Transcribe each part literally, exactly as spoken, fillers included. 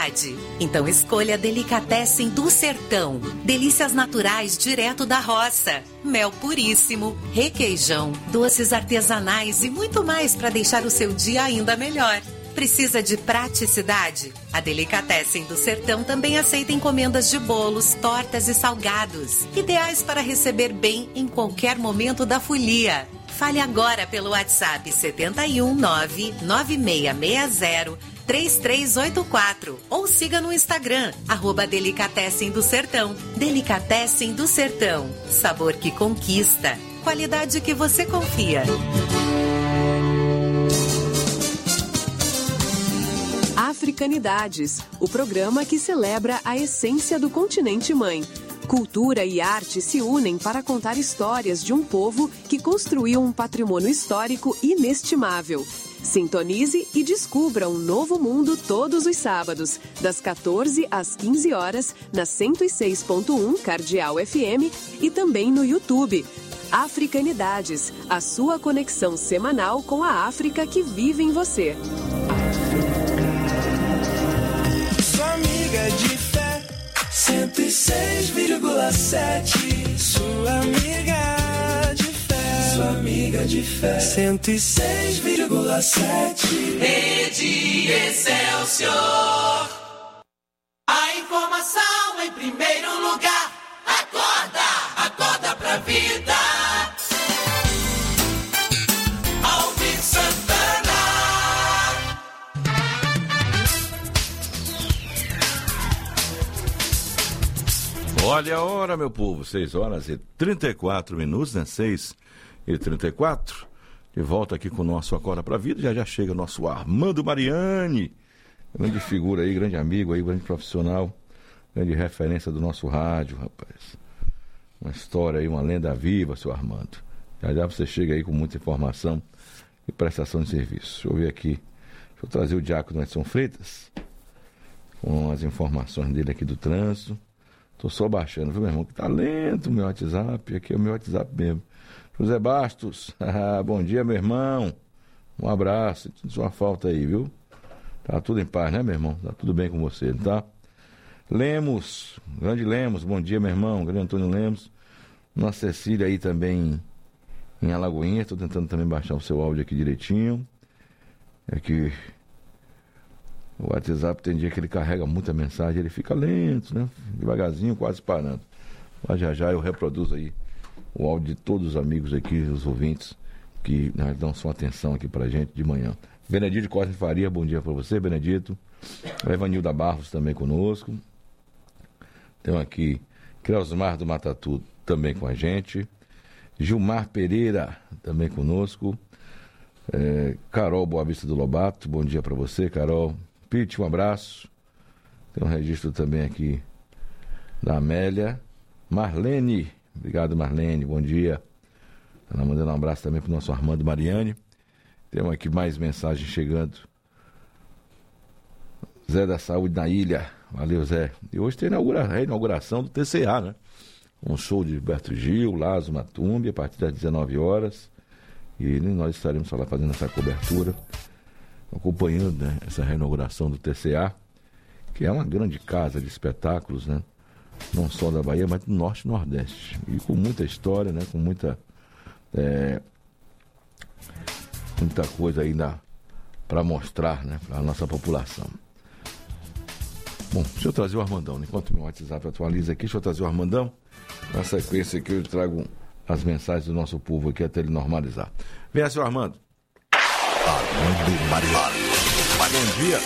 Então escolha Delicatessen do Sertão. Delícias naturais direto da roça. Mel puríssimo, requeijão, doces artesanais e muito mais para deixar o seu dia ainda melhor. Precisa de praticidade? A Delicatessen do Sertão também aceita encomendas de bolos, tortas e salgados. Ideais para receber bem em qualquer momento da folia. Fale agora pelo WhatsApp sete um nove, nove seis seis zero, três três oito quatro ou siga no Instagram, arroba Delicatessen do Sertão. Delicatessen do Sertão. Sabor que conquista. Qualidade que você confia. Africanidades, o programa que celebra a essência do continente mãe. Cultura e arte se unem para contar histórias de um povo que construiu um patrimônio histórico inestimável. Sintonize e descubra um novo mundo todos os sábados, das quatorze às quinze horas, na cento e seis ponto um Cardeal F M e também no YouTube. Africanidades, a sua conexão semanal com a África que vive em você. Sua amiga de fé, cento e seis vírgula sete. Sua amiga de fé, sua amiga de fé, cento e seis vírgula sete. Rede Excelsior. A informação em primeiro lugar. Acorda, acorda pra vida. Alvin Santana. Olha a hora, meu povo, seis horas e trinta e quatro minutos, né? seis e trinta e quatro. De volta aqui com o nosso Acorda pra Vida. Já já chega o nosso Armando Mariani. Grande figura aí, grande amigo aí, grande profissional. Grande referência do nosso rádio, rapaz. Uma história aí, uma lenda viva, seu Armando. Já já você chega aí com muita informação e prestação de serviço. Deixa eu ver aqui. Deixa eu trazer o Diácono Edson Freitas com as informações dele aqui do trânsito. Tô só baixando, viu, meu irmão? Que tá lento o meu WhatsApp. Aqui é o meu WhatsApp mesmo. José Bastos. Bom dia, meu irmão. Um abraço. Sinto sua falta aí, viu? Tá tudo em paz, né, meu irmão? Tá tudo bem com você, tá? Lemos. Grande Lemos. Bom dia, meu irmão. Grande Antônio Lemos. Nossa Cecília aí também em Alagoinha. Tô tentando também baixar o seu áudio aqui direitinho. É que o WhatsApp tem dia que ele carrega muita mensagem, ele fica lento, né? Devagarzinho, quase parando. Mas já já eu reproduzo aí o áudio de todos os amigos aqui, os ouvintes, que né, dão sua atenção aqui pra gente de manhã. Benedito Costa Faria, bom dia pra você, Benedito. O Evanilda Barros também conosco. Temos aqui Creusmar do Matatu também com a gente. Gilmar Pereira também conosco. É, Carol Boa Vista do Lobato, bom dia pra você, Carol. Pete, um abraço. Tem um registro também aqui da Amélia. Marlene, obrigado, Marlene, bom dia. Ela mandando um abraço também para o nosso Armando Mariani. Temos aqui mais mensagens chegando. Zé da Saúde na Ilha, valeu, Zé. E hoje tem a inauguração do T C A, né? Um show de Gilberto Gil, Lazo Matumbi, a partir das dezenove horas. E nós estaremos lá fazendo essa cobertura, acompanhando, né, essa reinauguração do T C A, que é uma grande casa de espetáculos, né? Não só da Bahia, mas do Norte e Nordeste. E com muita história, né? Com muita, é, muita coisa ainda para mostrar, né? Para a nossa população. Bom, deixa eu trazer o Armandão, né? Enquanto meu WhatsApp atualiza aqui, deixa eu trazer o Armandão. Na sequência aqui eu trago as mensagens do nosso povo aqui até ele normalizar. Venha, seu Armando. Armando Mariani. Bom dia.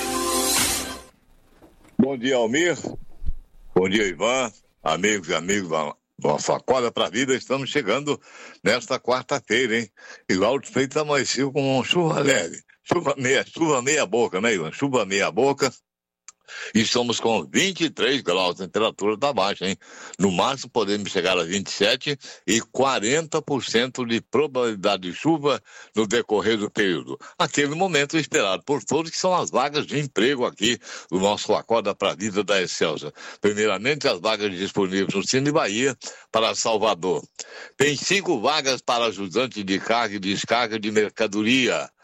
Bom dia, Almir. Bom dia, Ivan. Amigos e amigos da nossa Acorda pra Vida. Estamos chegando nesta quarta-feira, hein? Igual o feito amanheceu com chuva leve. Chuva meia, chuva meia boca, né, Ivan? Chuva meia boca. E estamos com vinte e três graus, a temperatura está baixa, hein? No máximo podemos chegar a vinte e sete e quarenta por cento de probabilidade de chuva no decorrer do período. Aquele momento esperado por todos, que são as vagas de emprego aqui do nosso Acorda pra Vida da Excelsior. Primeiramente, as vagas disponíveis no Cine Bahia para Salvador. Tem cinco vagas para ajudante de carga e descarga de mercadoria.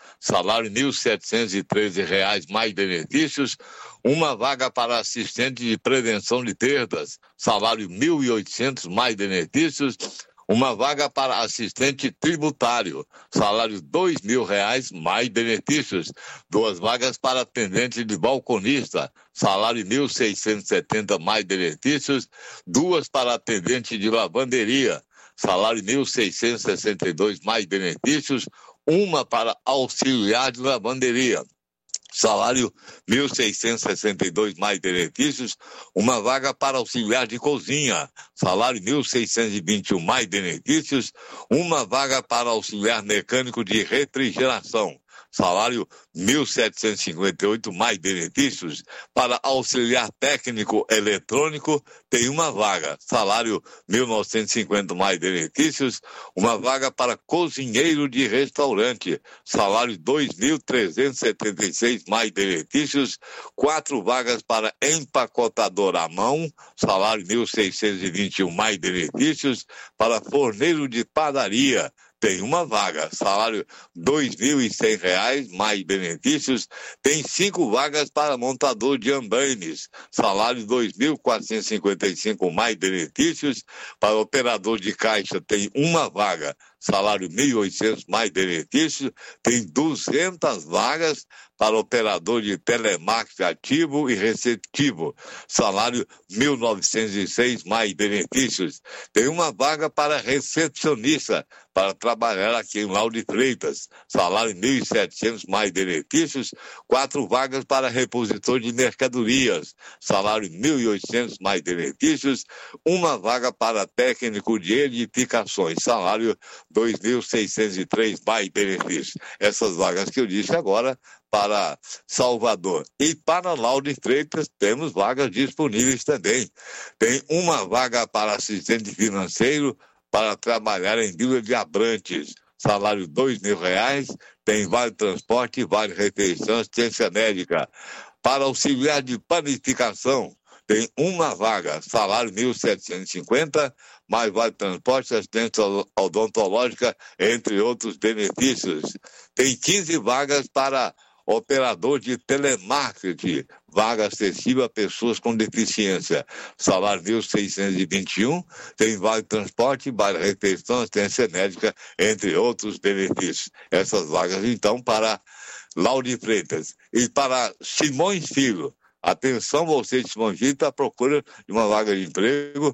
salário mil setecentos e treze reais mais benefícios. Uma vaga para assistente de prevenção de perdas, salário mil e oitocentos mais benefícios. Uma vaga para assistente tributário, salário dois mil reais mais benefícios. Duas vagas para atendente de balconista, salário mil seiscentos e setenta mais benefícios. Duas para atendente de lavanderia, salário mil seiscentos e sessenta e dois mais benefícios. Uma para auxiliar de lavanderia, salário mil seiscentos e sessenta e dois mais benefícios. Uma vaga para auxiliar de cozinha, salário mil seiscentos e vinte e um mais benefícios. Uma vaga para auxiliar mecânico de refrigeração, salário mil setecentos e cinquenta e oito mais benefícios. Para auxiliar técnico eletrônico, tem uma vaga, salário mil novecentos e cinquenta mais benefícios. Uma vaga para cozinheiro de restaurante, salário dois mil trezentos e setenta e seis mais benefícios. Quatro vagas para empacotador à mão, salário mil seiscentos e vinte e um mais benefícios. Para forneiro de padaria, tem uma vaga, salário dois mil e cem reais mais benefícios. Tem cinco vagas para montador de andaimes, salário dois mil quatrocentos e cinquenta e cinco mais benefícios. Para operador de caixa tem uma vaga, salário mil e oitocentos mais benefícios. Tem duzentas vagas para operador de telemarketing ativo e receptivo, salário mil novecentos e seis mais benefícios. Tem uma vaga para recepcionista, para trabalhar aqui em Lauro de Freitas, salário mil e setecentos mais benefícios. Quatro vagas para repositor de mercadorias, salário mil e oitocentos mais benefícios. Uma vaga para técnico de edificações, salário dois mil seiscentos e três mais benefícios. Essas vagas que eu disse agora para Salvador. E para Lauro de Freitas temos vagas disponíveis também. Tem uma vaga para assistente financeiro para trabalhar em Vila de Abrantes, salário dois mil reais. Tem vale transporte, vale refeição, assistência médica. Para auxiliar de panificação, tem uma vaga, salário mil setecentos e cinquenta, mais vale transporte, assistência odontológica, entre outros benefícios. Tem quinze vagas para operador de telemarketing, vaga acessível a pessoas com deficiência, salário mil seiscentos e vinte e um, tem vale transporte, vale refeição, assistência médica, entre outros benefícios. Essas vagas, então, para Lauro de Freitas. E para Simões Filho, atenção você de Simões Filho, está à procura de uma vaga de emprego,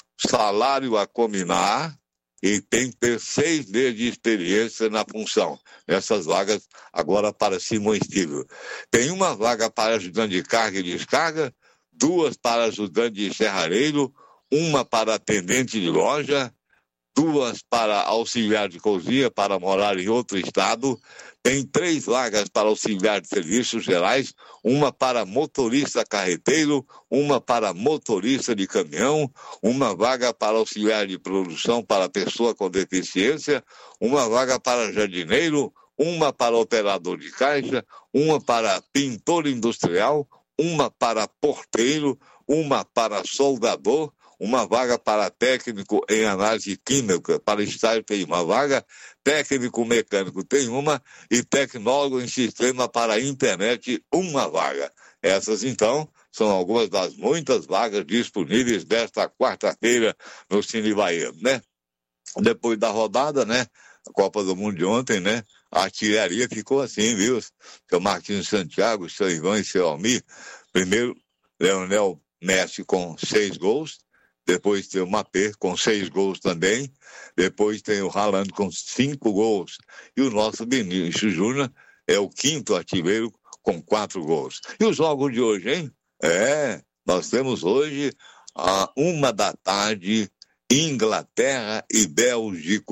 salário a combinar, e tem que ter seis meses de experiência na função. Essas vagas agora para Simões Filho. Tem uma vaga para ajudante de carga e descarga, duas para ajudante de serrareiro, uma para atendente de loja, duas para auxiliar de cozinha para morar em outro estado. Tem três vagas para auxiliar de serviços gerais, uma para motorista carreteiro, uma para motorista de caminhão, uma vaga para auxiliar de produção para pessoa com deficiência, uma vaga para jardineiro, uma para operador de caixa, uma para pintor industrial, uma para porteiro, uma para soldador, uma vaga para técnico em análise química, para estágio tem uma vaga, técnico mecânico tem uma, e tecnólogo em sistema para a internet, uma vaga. Essas, então, são algumas das muitas vagas disponíveis desta quarta-feira no Cine Bahia, né? Depois da rodada, né? A Copa do Mundo de ontem, né? A artilharia ficou assim, viu? Seu Marquinhos Santiago, seu Ivan e seu Almir. Primeiro, Leonel Messi com seis gols. Depois tem o Mbappé com seis gols também. Depois tem o Haaland com cinco gols. E o nosso Vinícius Júnior é o quinto artilheiro com quatro gols. E os jogos de hoje, hein? É, nós temos hoje, a uma da tarde, Inglaterra e Bélgica.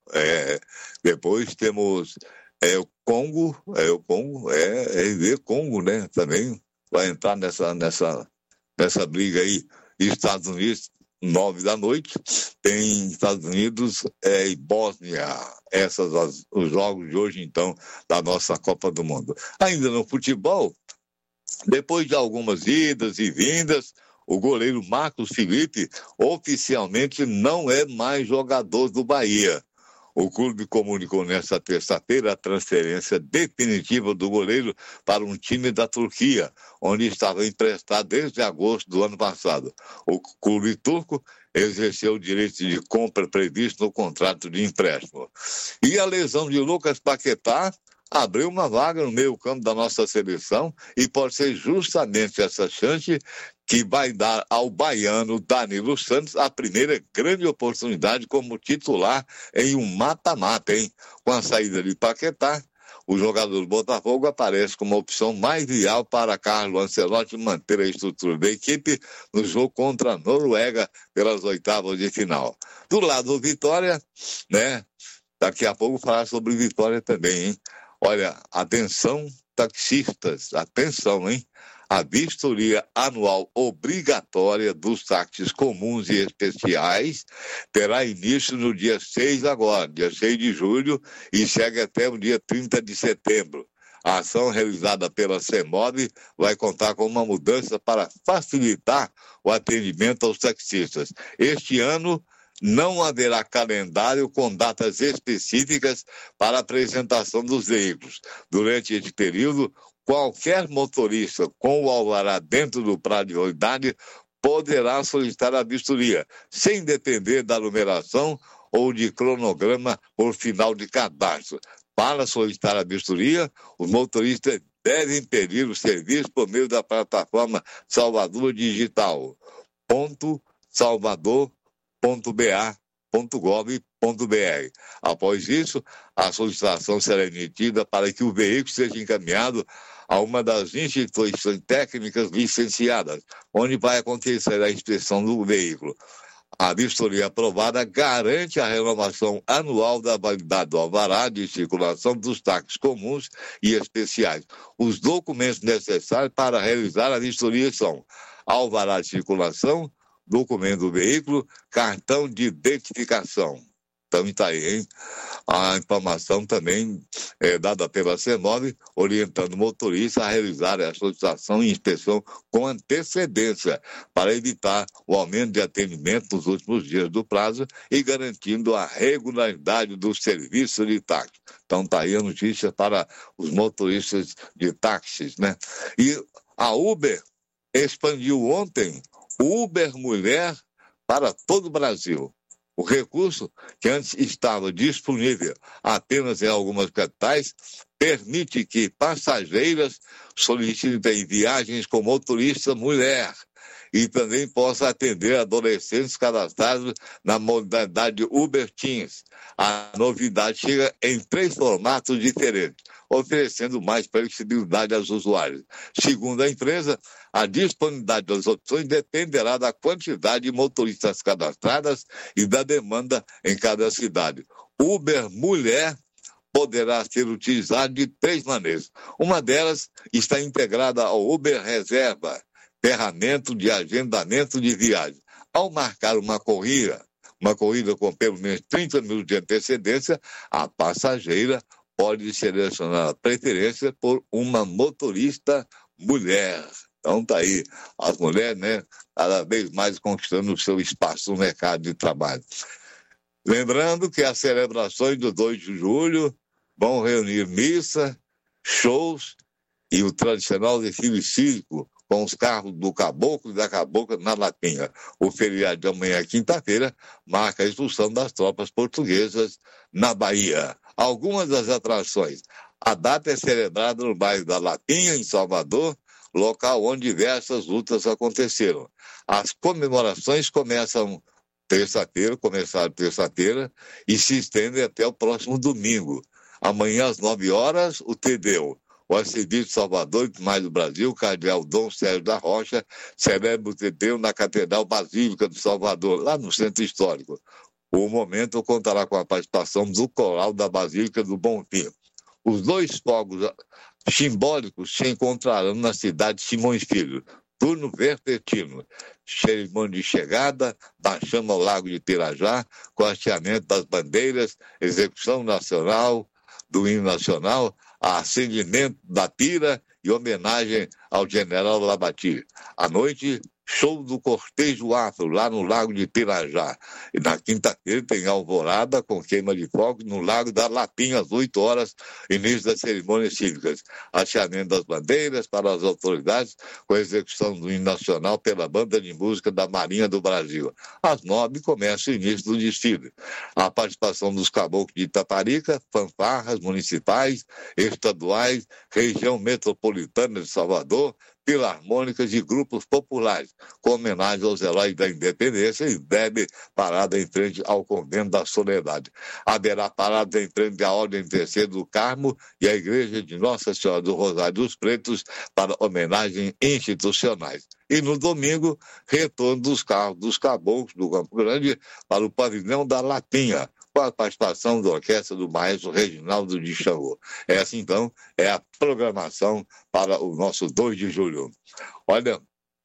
É, depois temos é, o Congo, é o Congo, é, é R V Congo, né? Também vai entrar nessa, nessa, nessa briga aí. Estados Unidos, nove da noite, tem Estados Unidos é, e Bósnia. Essas as, os jogos de hoje, então, da nossa Copa do Mundo. Ainda no futebol, depois de algumas idas e vindas, o goleiro Marcos Felipe oficialmente não é mais jogador do Bahia. O clube comunicou nesta terça-feira a transferência definitiva do goleiro para um time da Turquia, onde estava emprestado desde agosto do ano passado. O clube turco exerceu o direito de compra previsto no contrato de empréstimo. E a lesão de Lucas Paquetá abriu uma vaga no meio-campo da nossa seleção e pode ser justamente essa chance que vai dar ao baiano Danilo Santos a primeira grande oportunidade como titular em um mata-mata, hein? Com a saída de Paquetá, o jogador do Botafogo aparece como a opção mais viável para Carlo Ancelotti manter a estrutura da equipe no jogo contra a Noruega pelas oitavas de final. Do lado do Vitória, né? Daqui a pouco falar sobre Vitória também, hein? Olha, atenção, taxistas, atenção, hein? A vistoria anual obrigatória dos táxis comuns e especiais terá início no dia seis agora, dia seis de julho, e segue até o dia trinta de setembro. A ação realizada pela CEMOB vai contar com uma mudança para facilitar o atendimento aos taxistas. Este ano não haverá calendário com datas específicas para a apresentação dos veículos. Durante esse período, qualquer motorista com o alvará dentro do prazo de validade poderá solicitar a vistoria, sem depender da numeração ou de cronograma por final de cadastro. Para solicitar a vistoria, os motoristas devem pedir o serviço por meio da plataforma Salvador Digital. Ponto Salvador ponto b a ponto gov ponto b r. Após isso, a solicitação será emitida para que o veículo seja encaminhado a uma das instituições técnicas licenciadas, onde vai acontecer a inspeção do veículo. A vistoria aprovada garante a renovação anual da validade do alvará de circulação dos táxis comuns e especiais. Os documentos necessários para realizar a vistoria são alvará de circulação, documento do veículo, cartão de identificação. Então está aí, hein? A informação também é dada pela CEMOB, orientando o motorista a realizar a solicitação e inspeção com antecedência, para evitar o aumento de atendimento nos últimos dias do prazo e garantindo a regularidade do serviço de táxi. Então está aí a notícia para os motoristas de táxis, né? E a Uber expandiu ontem o Uber Mulher para todo o Brasil. O recurso, que antes estava disponível apenas em algumas capitais, permite que passageiras solicitem viagens com motorista mulher e também possa atender adolescentes cadastrados na modalidade Uber Teens. A novidade chega em três formatos diferentes, oferecendo mais flexibilidade aos usuários. Segundo a empresa, a disponibilidade das opções dependerá da quantidade de motoristas cadastradas e da demanda em cada cidade. Uber Mulher poderá ser utilizado de três maneiras. Uma delas está integrada ao Uber Reserva, ferramenta de agendamento de viagem. Ao marcar uma corrida, uma corrida com pelo menos trinta minutos de antecedência, a passageira pode selecionar a preferência por uma motorista mulher. Então tá aí, as mulheres, né, cada vez mais conquistando o seu espaço no mercado de trabalho. Lembrando que as celebrações do dois de julho vão reunir missa, shows e o tradicional desfile cívico com os carros do caboclo e da cabocla na Lapinha. O feriado de amanhã, quinta-feira, marca a expulsão das tropas portuguesas na Bahia. Algumas das atrações. A data é celebrada no bairro da Lapinha, em Salvador, local onde diversas lutas aconteceram. As comemorações começam terça-feira, começaram terça-feira, e se estendem até o próximo domingo. Amanhã, às nove horas, o Tedeu. O arcebispo de Salvador e mais do Brasil, cardeal Dom Sérgio da Rocha, celebra o Tedeu na Catedral Basílica de Salvador, lá no Centro Histórico. O momento contará com a participação do coral da Basílica do Bonfim. Os dois fogos simbólicos se encontrarão na cidade de Simões Filho. Turno vespertino, cerimônia de chegada da chama ao Lago de Pirajá, com hasteamento das bandeiras, execução nacional, do hino nacional, acendimento da pira e homenagem ao general Labati. À noite, show do Cortejo Afro, lá no Lago de Pirajá. E na quinta-feira tem alvorada com queima de fogos no Lago da Lapinha, às oito horas, início das cerimônias cívicas. Hasteamento das bandeiras para as autoridades, com a execução do hino nacional pela Banda de Música da Marinha do Brasil. Às nove começa o início do desfile. A participação dos caboclos de Itaparica, fanfarras municipais, estaduais, região metropolitana de Salvador, filarmônicas e grupos populares, com homenagem aos heróis da independência, e bebe parada em frente ao Convento da Soledade. Haverá parada em frente à Ordem Terceira do Carmo e à Igreja de Nossa Senhora do Rosário dos Pretos para homenagens institucionais. E no domingo, retorno dos carros dos caboclos do Campo Grande para o pavilhão da Lapinha, com a participação da orquestra do maestro Reginaldo de Xangô. Essa, então, é a programação para o nosso dois de julho. Olha,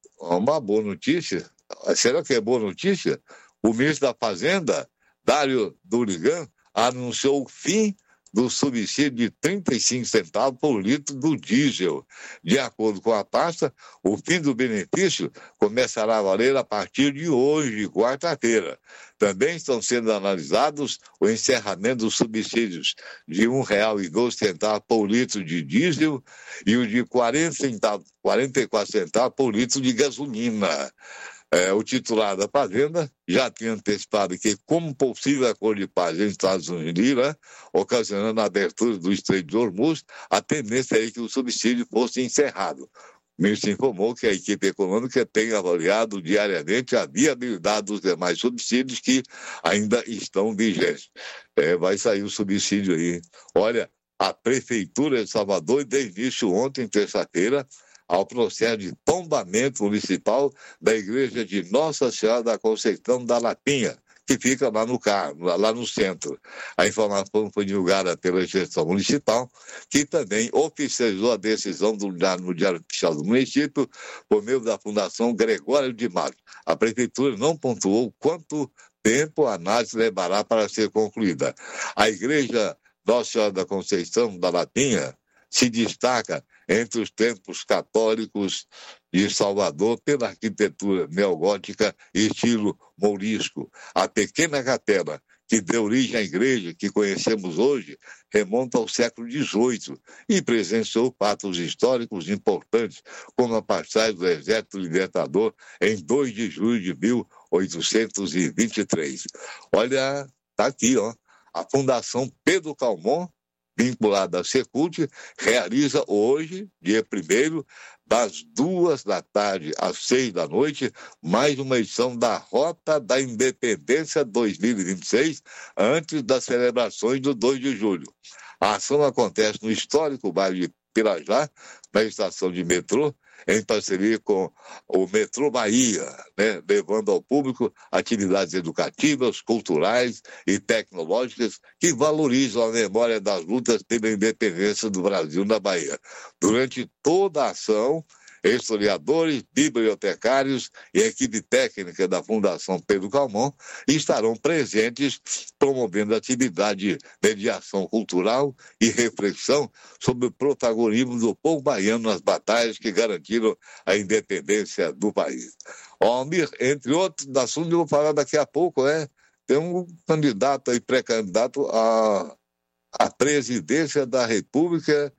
uma boa notícia. Será que é boa notícia? O ministro da Fazenda, Dário Durigan, anunciou o fim do subsídio de trinta e cinco centavos por litro do diesel. De acordo com a pasta, o fim do benefício começará a valer a partir de hoje, quarta-feira. Também estão sendo analisados o encerramento dos subsídios de um real e doze centavos por litro de diesel e o de quarenta centavos, quarenta e quatro centavos por litro de gasolina. É, o titular da Fazenda já tinha antecipado que, como possível acordo de paz entre Estados Unidos e Irã, ocasionando a abertura do Estreito de Hormuz, a tendência é que o subsídio fosse encerrado. O ministro informou que a equipe econômica tem avaliado diariamente a viabilidade dos demais subsídios que ainda estão vigentes. É, vai sair o subsídio aí. Olha, a Prefeitura de Salvador deu início ontem, terça-feira, ao processo de tombamento municipal da Igreja de Nossa Senhora da Conceição da Lapinha, que fica lá no carro, lá no centro. A informação foi divulgada pela gestão municipal, que também oficializou a decisão do, no Diário Oficial do município, por meio da Fundação Gregório de Matos. A Prefeitura não pontuou quanto tempo a análise levará para ser concluída. A Igreja Nossa Senhora da Conceição da Lapinha se destaca entre os templos católicos de Salvador pela arquitetura neogótica e estilo mourisco. A pequena capela que deu origem à igreja que conhecemos hoje remonta ao século dezoito e presenciou fatos históricos importantes, como a passagem do Exército Libertador em dois de julho de mil oitocentos e vinte e três. Olha, tá aqui, ó, a Fundação Pedro Calmon, vinculada à Secult, realiza hoje, dia primeiro, das duas da tarde às seis da noite, mais uma edição da Rota da Independência dois mil e vinte e seis, antes das celebrações do dois de julho. A ação acontece no histórico bairro de Pirajá, na estação de metrô, em parceria com o Metrô Bahia, né, levando ao público atividades educativas, culturais e tecnológicas que valorizam a memória das lutas pela independência do Brasil na Bahia. Durante toda a ação, historiadores, bibliotecários e a equipe técnica da Fundação Pedro Calmon estarão presentes promovendo atividade de mediação cultural e reflexão sobre o protagonismo do povo baiano nas batalhas que garantiram a independência do país. Almir, entre outros assuntos, eu vou falar daqui a pouco, né? Tem um candidato aí, pré-candidato à, à presidência da República,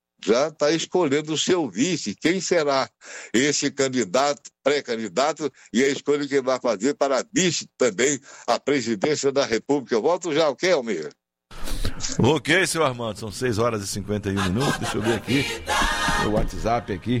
já está escolhendo o seu vice. Quem será esse candidato, pré-candidato, e a escolha que vai fazer para vice também a presidência da República? Eu volto já, ok, Almir? Ok, seu Armando, são seis horas e cinquenta e um minutos. Deixa eu ver aqui o WhatsApp aqui.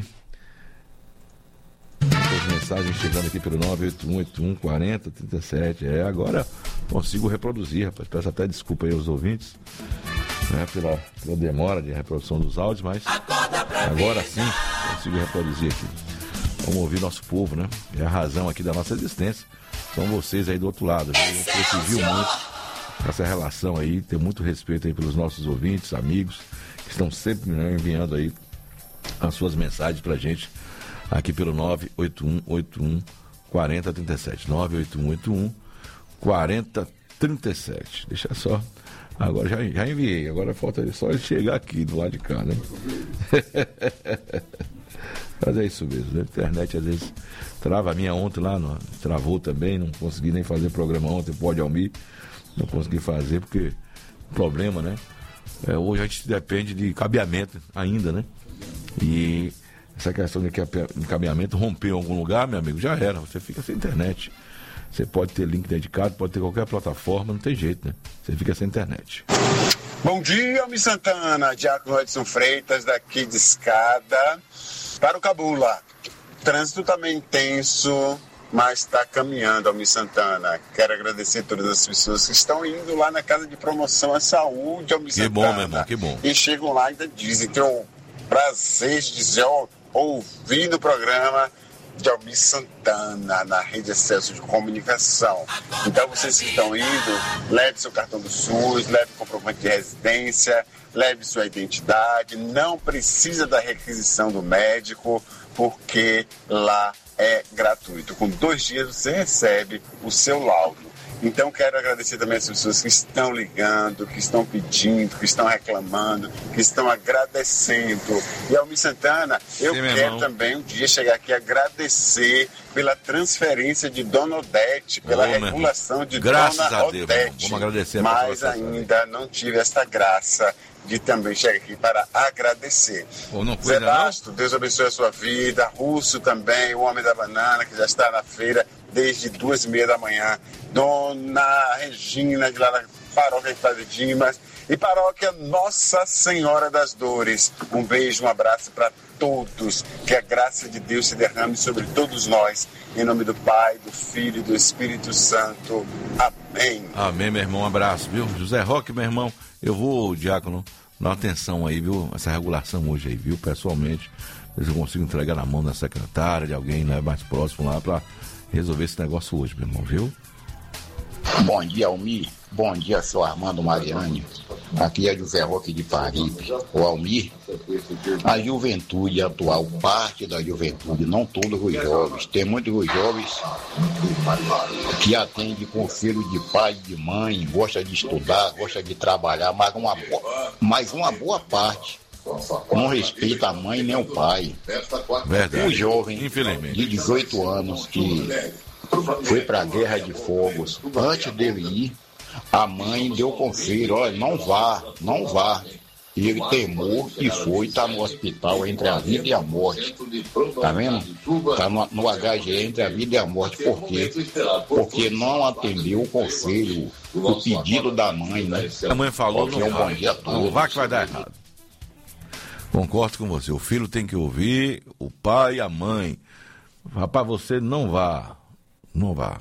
As mensagens chegando aqui pelo nove oito um oito um quatro zero três sete. É, agora consigo reproduzir, rapaz. Peço até desculpa aí aos ouvintes, né, pela, pela demora de reprodução dos áudios, mas agora sim consigo reproduzir aqui. Vamos ouvir nosso povo, né? É a razão aqui da nossa existência. São vocês aí do outro lado. A gente prestigiu muito essa relação aí, tem muito respeito aí pelos nossos ouvintes, amigos, que estão sempre, né, enviando aí as suas mensagens pra gente aqui pelo nove oito um oito um quatro zero três sete. nove oito um oito um quatro zero três sete. Deixa só. Agora já, já enviei, agora falta só ele chegar aqui do lado de cá, né? Mas é isso mesmo, a internet às vezes trava. A minha ontem lá, no, travou também, não consegui nem fazer programa ontem, pode Almir, não consegui fazer porque problema, né? É, hoje a gente depende de cabeamento ainda, né? E essa questão de cabeamento rompeu em algum lugar, meu amigo, já era, você fica sem internet. Você pode ter link dedicado, pode ter qualquer plataforma, não tem jeito, né? Você fica sem internet. Bom dia, Almir Santana, Diácono Edson Freitas, daqui de Escada, para o Cabula. O trânsito está meio intenso, mas está caminhando, Almir Santana. Quero agradecer a todas as pessoas que estão indo lá na Casa de Promoção à Saúde, Almir Santana. Que bom, meu irmão, que bom. E chegam lá e ainda dizem que é um prazer de dizer, ó, ouvindo o programa de Almir Santana na Rede Excelsior de Comunicação. Então vocês que estão indo, leve seu cartão do SUS, leve comprovante de residência, leve sua identidade, não precisa da requisição do médico, porque lá é gratuito. Com dois dias você recebe o seu laudo. Então quero agradecer também as pessoas que estão ligando, que estão pedindo, que estão reclamando, que estão agradecendo. E Almir Santana, eu Sim, quero também um dia chegar aqui e agradecer pela transferência de Dona Odete, pela oh, regulação de Graças Dona a Deus, Odete. Vamos agradecer a Mas ainda não tive essa graça de também chegar aqui para agradecer. Oh, não Zé Basto, Deus abençoe a sua vida. Russo também, o Homem da Banana, que já está na feira desde duas e meia da manhã. Dona Regina, de lá da Paróquia de Padre Dimas. E Paróquia Nossa Senhora das Dores. Um beijo, um abraço para todos. Que a graça de Deus se derrame sobre todos nós. Em nome do Pai, do Filho e do Espírito Santo. Amém. Amém, meu irmão. Um abraço, viu? José Roque, meu irmão. Eu vou, Diácono, dar atenção aí, viu? Essa regulação hoje aí, viu? Pessoalmente, eu consigo entregar na mão da secretária, de alguém, né, mais próximo lá, para resolver esse negócio hoje, meu irmão, viu? Bom dia, Almir. Bom dia, seu Armando Mariani. Aqui é José Roque de Paripe. O Almir, a juventude atual, parte da juventude, não todos os jovens. Tem muitos jovens que atendem conselho de pai e de mãe, gosta de estudar, gosta de trabalhar, mas uma, mas uma boa parte não respeita a mãe nem o pai. Verdade. Um jovem Infelizmente. de dezoito anos que foi para a Guerra de Fogos, antes dele ir, a mãe deu conselho, olha, não vá, não vá. E ele temou e foi, está no hospital entre a vida e a morte. Tá vendo? Está no, no H G entre a vida e a morte. Por quê? Porque não atendeu o conselho, o pedido da mãe, né? A mãe falou, não, um bom dia a todos. Não vá que vai dar errado. Concordo com você, o filho tem que ouvir o pai e a mãe. Rapaz, você não vá, não vá.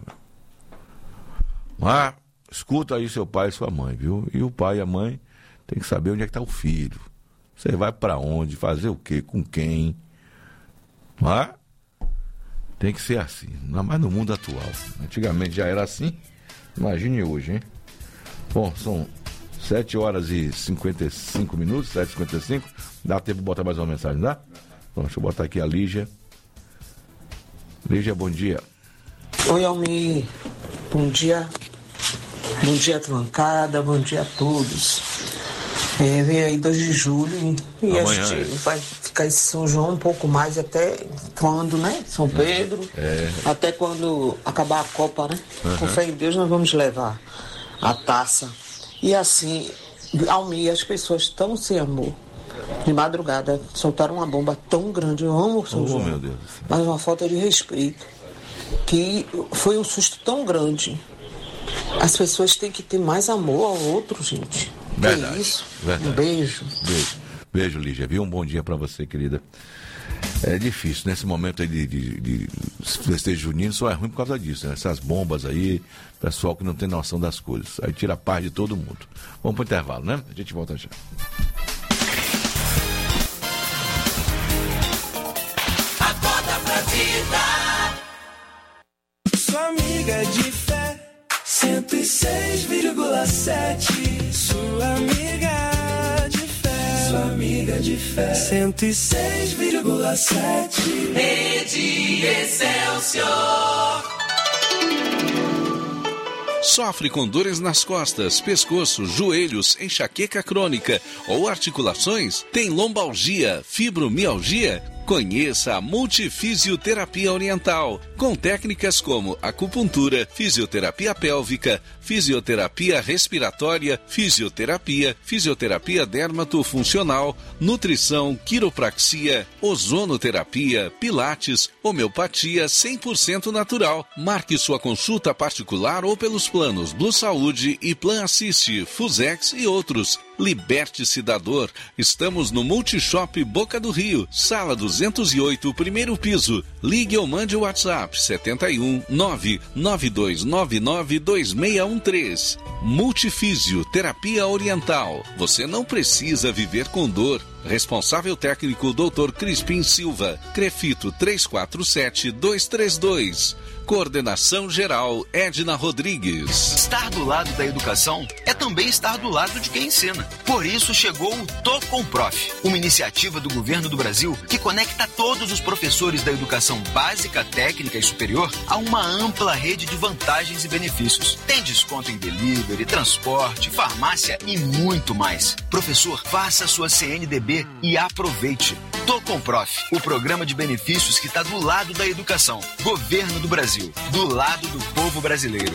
Mas escuta aí seu pai e sua mãe, viu? E o pai e a mãe tem que saber onde é que está o filho. Você vai para onde, fazer o quê, com quem. Mas tem que ser assim, ainda mais no mundo atual. Antigamente já era assim, imagine hoje, hein? Bom, são sete horas e cinquenta e cinco minutos, sete e cinquenta e cinco. Dá tempo de botar mais uma mensagem, dá? Bom, deixa eu botar aqui a Lígia. Lígia, bom dia. Oi, Almir. Bom dia. Bom dia, Trancada. Bom dia a todos. É, vem aí dois de julho e Amanhã, a gente é. vai ficar em São João um pouco mais até quando, né? São Pedro. É. Até quando acabar a Copa, né? Uhum. Com fé em Deus nós vamos levar a taça. E assim, Almir, as pessoas estão sem amor. De madrugada, soltaram uma bomba tão grande. Eu amo o São Oh, João. meu Deus. Mas uma falta de respeito. Que foi um susto tão grande. As pessoas têm que ter mais amor ao outro, gente. Verdade. Que isso? Verdade. Um beijo. Beijo. Beijo, Lígia, viu? Um bom dia pra você, querida. É difícil, nesse momento aí de, de, de festejo junino, só é ruim por causa disso, né? Essas bombas aí, pessoal que não tem noção das coisas. Aí tira a paz de todo mundo. Vamos pro intervalo, né? A gente volta já. Acorda pra vida. Sua amiga de fé, cento e seis vírgula sete. Sua amiga de fé, sua amiga de fé, cento e seis vírgula sete. Rede Excelsior. Sofre com dores nas costas, pescoço, joelhos, enxaqueca crônica ou articulações? Tem lombalgia, fibromialgia? Conheça a Multifisioterapia Oriental, com técnicas como acupuntura, fisioterapia pélvica, fisioterapia respiratória, fisioterapia, fisioterapia dermatofuncional, nutrição, quiropraxia, ozonoterapia, pilates, homeopatia cem por cento natural. Marque sua consulta particular ou pelos planos Blue Saúde e Plan Assist, Fusex e outros. Liberte-se da dor. Estamos no Multishop Boca do Rio, sala duzentos e oito, primeiro piso. Ligue ou mande o WhatsApp setenta e um, nove nove dois nove nove dois seis um três. Multifísio Terapia Oriental. Você não precisa viver com dor. Responsável técnico doutor Crispim Silva. Crefito três quatro sete dois três dois. Coordenação geral Edna Rodrigues. Estar do lado da educação é também estar do lado de quem ensina. Por isso chegou o Tô com Prof, uma iniciativa do governo do Brasil que conecta todos os professores da educação básica, técnica e superior a uma ampla rede de vantagens e benefícios. Tem desconto em delivery, transporte, farmácia e muito mais. Professor, faça sua C N D B e aproveite. Tô com Prof, o programa de benefícios que está do lado da educação. Governo do Brasil, do lado do povo brasileiro.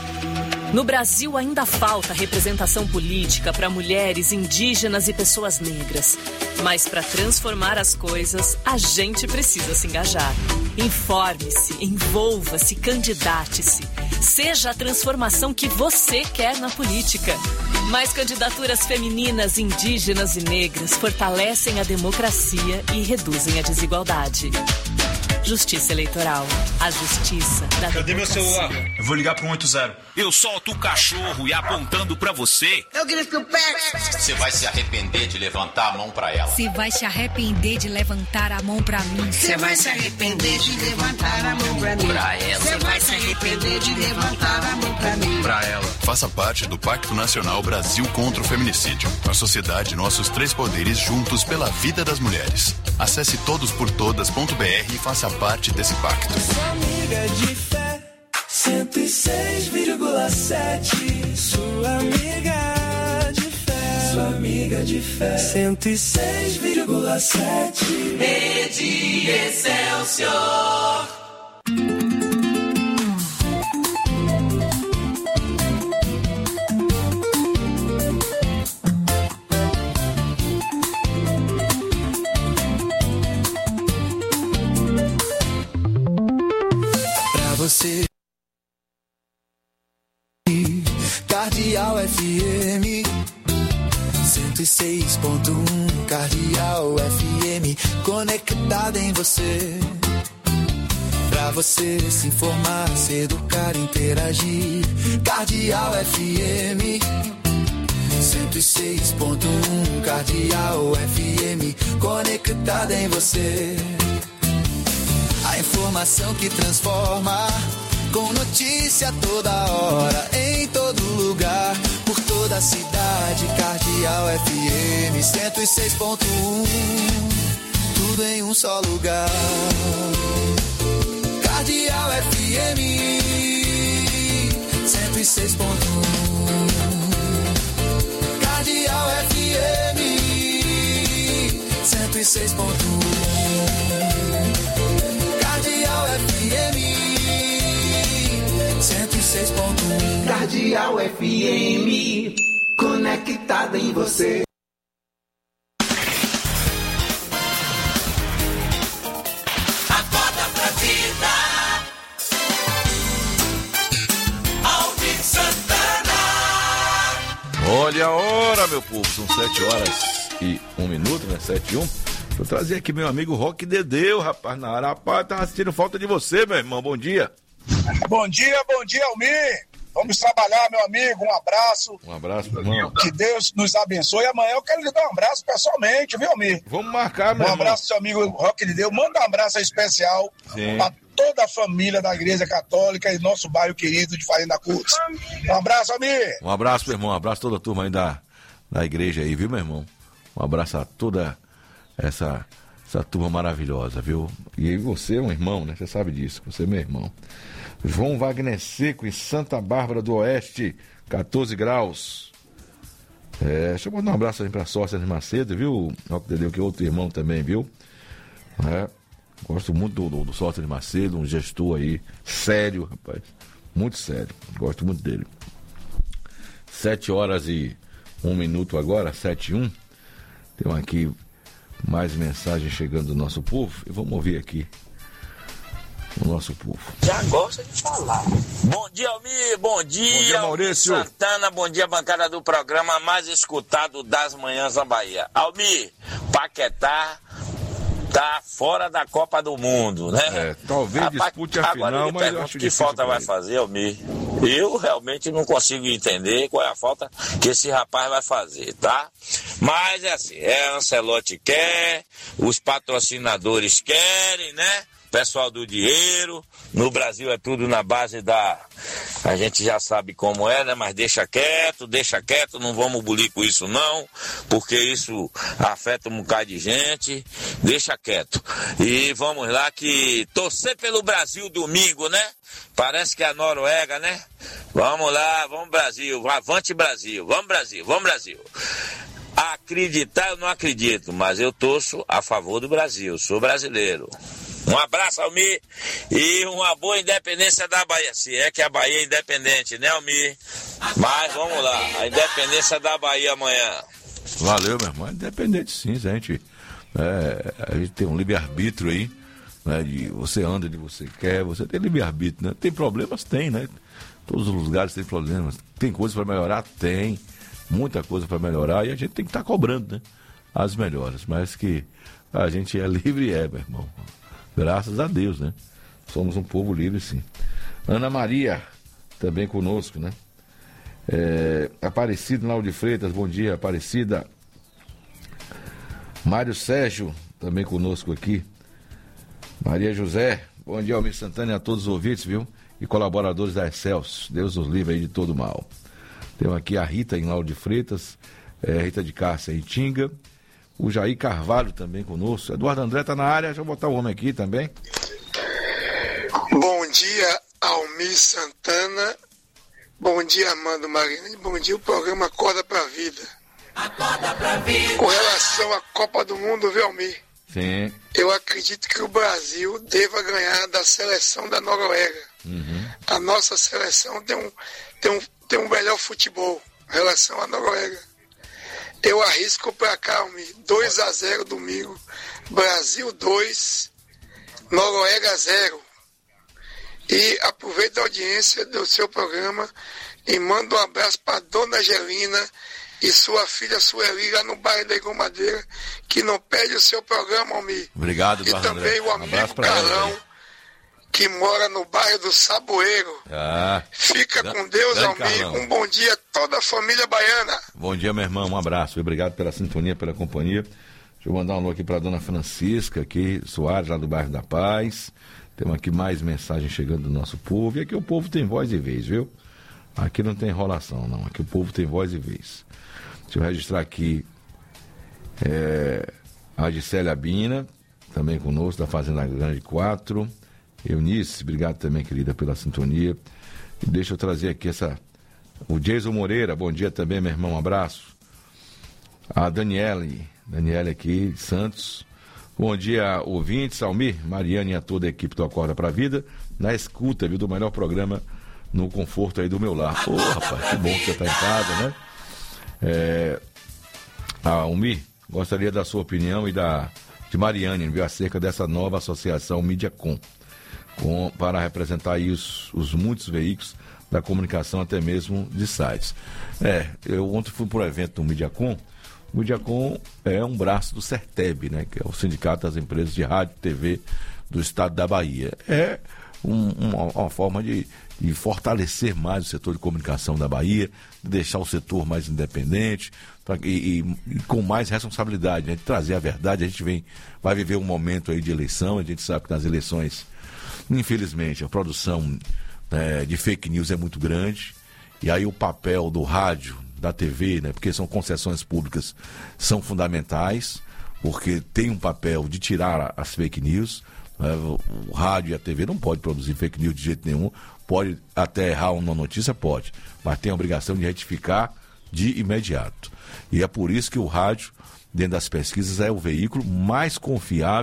No Brasil ainda falta representação política para mulheres, indígenas e pessoas negras. Mas para transformar as coisas, a gente precisa se engajar. Informe-se, envolva-se, candidate-se. Seja a transformação que você quer na política. Mais candidaturas femininas, indígenas e negras fortalecem a democracia e reduzem a desigualdade. Justiça Eleitoral. A justiça da Cadê democracia. meu celular? Eu vou ligar pro um oito zero. Eu solto o cachorro e apontando pra você. Eu grito o pé. Você vai se arrepender de levantar a mão pra ela. Você vai se arrepender de levantar a mão pra mim. Você vai se arrepender de levantar a mão pra mim. Pra ela. Você vai se arrepender de levantar a mão pra mim. Pra ela. Faça parte do Pacto Nacional Brasil contra o Feminicídio. A sociedade, nossos três poderes juntos pela vida das mulheres. Acesse todos por todas ponto b r e faça parte desse pacto. Sua amiga de fé, cento e seis vírgula sete. Sua amiga de fé, sua amiga de fé, cento e seis vírgula sete. Rede Excelsior. Você Cardeal F M cento e seis ponto um, Cardeal F M, conectada em você. Pra você se informar, se educar, interagir. Cardeal F M cento e seis ponto um, Cardeal F M, conectada em você. A informação que transforma, com notícia toda hora, em todo lugar, por toda a cidade. Cardeal F M cento e seis ponto um, tudo em um só lugar. Cardeal F M cento e seis ponto um, Cardeal F M cento e seis ponto um. Cardeal F M cento e seis ponto um. Cardeal F M, conectada em você. Acorda pra vida. Alvin Santana. Olha a hora, meu povo. São sete horas e um minuto, né? Sete e um. Vou trazer aqui meu amigo Roque Dedeu, rapaz, na área. Rapaz, tava sentindo falta de você, meu irmão. Bom dia. Bom dia, bom dia, Almir. Vamos trabalhar, meu amigo. Um abraço. Um abraço, meu irmão. Que Deus nos abençoe. Amanhã eu quero lhe dar um abraço pessoalmente, viu, Almir? Vamos marcar, meu Um irmão. abraço, seu amigo Roque Dedeu. Manda um abraço especial para toda a família da Igreja Católica e nosso bairro querido de Fazenda Curtis. Um abraço, Almir. Um abraço, meu irmão. Um abraço a toda a turma aí da, da igreja aí, viu, meu irmão? Um abraço a toda essa, essa turma maravilhosa, viu? E você é um irmão, né? Você sabe disso, você é meu irmão. João Wagner Seco, em Santa Bárbara do Oeste, catorze graus. É, deixa eu mandar um abraço aí pra Sócia de Macedo, viu? Roque Dedeu, que é outro irmão também, viu? Né? Gosto muito do, do, do Sócrates Macedo, um gestor aí sério, rapaz. Muito sério. Gosto muito dele. Sete horas e um minuto agora, sete e um. Tem aqui mais mensagens chegando do nosso povo. E vamos ouvir aqui o nosso povo. Já gosta de falar. Bom dia, Almir. Bom dia, bom dia Maurício Santana. Bom dia, bancada do programa mais escutado das manhãs da Bahia. Almir, Paquetá tá fora da Copa do Mundo, né? É, talvez dispute a final, mas eu acho que falta vai fazer, Almir? Eu realmente não consigo entender qual é a falta que esse rapaz vai fazer, tá? Mas é assim, é Ancelotti quer, os patrocinadores querem, né? Pessoal do dinheiro, no Brasil é tudo na base da... A gente já sabe como é, né? Mas deixa quieto, deixa quieto, não vamos bulir com isso não, porque isso afeta um bocado de gente, deixa quieto. E vamos lá que torcer pelo Brasil domingo, né? Parece que é a Noruega, né? Vamos lá, vamos Brasil, avante Brasil, vamos Brasil, vamos Brasil. Acreditar eu não acredito, mas eu torço a favor do Brasil, sou brasileiro. Um abraço, Almir, e uma boa independência da Bahia. Se é que a Bahia é independente, né, Almir? Mas vamos lá, a independência da Bahia amanhã. Valeu, meu irmão. Independente sim, gente. É, a gente tem um livre-arbítrio aí, né, de você anda onde você quer, você tem livre-arbítrio, né? Tem problemas? Tem, né? Todos os lugares tem problemas. Tem coisa para melhorar? Tem. Muita coisa para melhorar e a gente tem que estar tá cobrando, né? As melhoras. Mas que a gente é livre, é, meu irmão. Graças a Deus, né? Somos um povo livre, sim. Ana Maria, também conosco, né? É, Aparecida Lauro de Freitas, bom dia, Aparecida. Mário Sérgio, também conosco aqui. Maria José, bom dia, Almir Santana e a todos os ouvintes, viu? E colaboradores da Excelsior. Deus nos livre aí de todo mal. Temos aqui a Rita em Lauro de Freitas, é, Rita de Cássia em Tinga. O Jair Carvalho também conosco. Eduardo André está na área, deixa eu botar o homem aqui também. Bom dia, Almir Santana. Bom dia, Armando Mariani. Bom dia, o programa Acorda pra Vida. Acorda pra Vida. Com relação à Copa do Mundo, viu, Almir? Sim. Eu acredito que o Brasil deva ganhar da seleção da Noruega. Uhum. A nossa seleção tem um, tem um, tem um melhor futebol em relação à Noruega. Eu arrisco pra cá, Almir, dois a zero domingo, Brasil dois, Noruega zero. E aproveito a audiência do seu programa e mando um abraço para Dona Angelina e sua filha Sueli lá no bairro da Igomadeira, que não perde o seu programa, Almir. Obrigado, E Eduardo também André. o Um amigo abraço pra Carlão, ela, que mora no bairro do Saboeiro. Ah, Fica Gran- com Deus, grande Almir. Carlão. Um bom dia a toda a família baiana. Bom dia, meu irmão, um abraço. Obrigado pela sintonia, pela companhia. Deixa eu mandar um alô aqui para a dona Francisca, aqui, Soares, lá do bairro da Paz. Temos aqui mais mensagens chegando do nosso povo. E aqui o povo tem voz e vez, viu? Aqui não tem enrolação, não. Aqui o povo tem voz e vez. Deixa eu registrar aqui é, a Gisele Bina, também conosco, da Fazenda Grande quatro. Eunice, obrigado também, querida, pela sintonia. E deixa eu trazer aqui essa... O Jason Moreira, bom dia também, meu irmão, um abraço. A Daniele, Daniele aqui, Santos. Bom dia, ouvintes, Almir, Mariane e a toda a equipe do Acorda pra Vida, na escuta, viu, do melhor programa no conforto aí do meu lar. Ô, rapaz, que bom que você tá em casa, né? É... Ah, Almir, gostaria da sua opinião e da de Mariane, viu, acerca dessa nova associação Mediacom, com, para representar aí os, os muitos veículos da comunicação, até mesmo de sites. É, eu ontem fui para o evento do Mediacom. O Mediacom é um braço do CERTEB, né, que é o Sindicato das Empresas de Rádio e T V do Estado da Bahia. É um, uma, uma forma de, de fortalecer mais o setor de comunicação da Bahia, de deixar o setor mais independente pra, e, e, e com mais responsabilidade, né, de trazer a verdade. A gente vem, vai viver um momento aí de eleição, a gente sabe que nas eleições, infelizmente, a produção é, de fake news é muito grande, e aí o papel do rádio, da T V, né, porque são concessões públicas, são fundamentais, porque tem um papel de tirar as fake news, né, o, o rádio e a T V não pode produzir fake news de jeito nenhum, pode até errar uma notícia, pode, mas tem a obrigação de retificar de imediato. E é por isso que o rádio, dentro das pesquisas, é o veículo mais confiável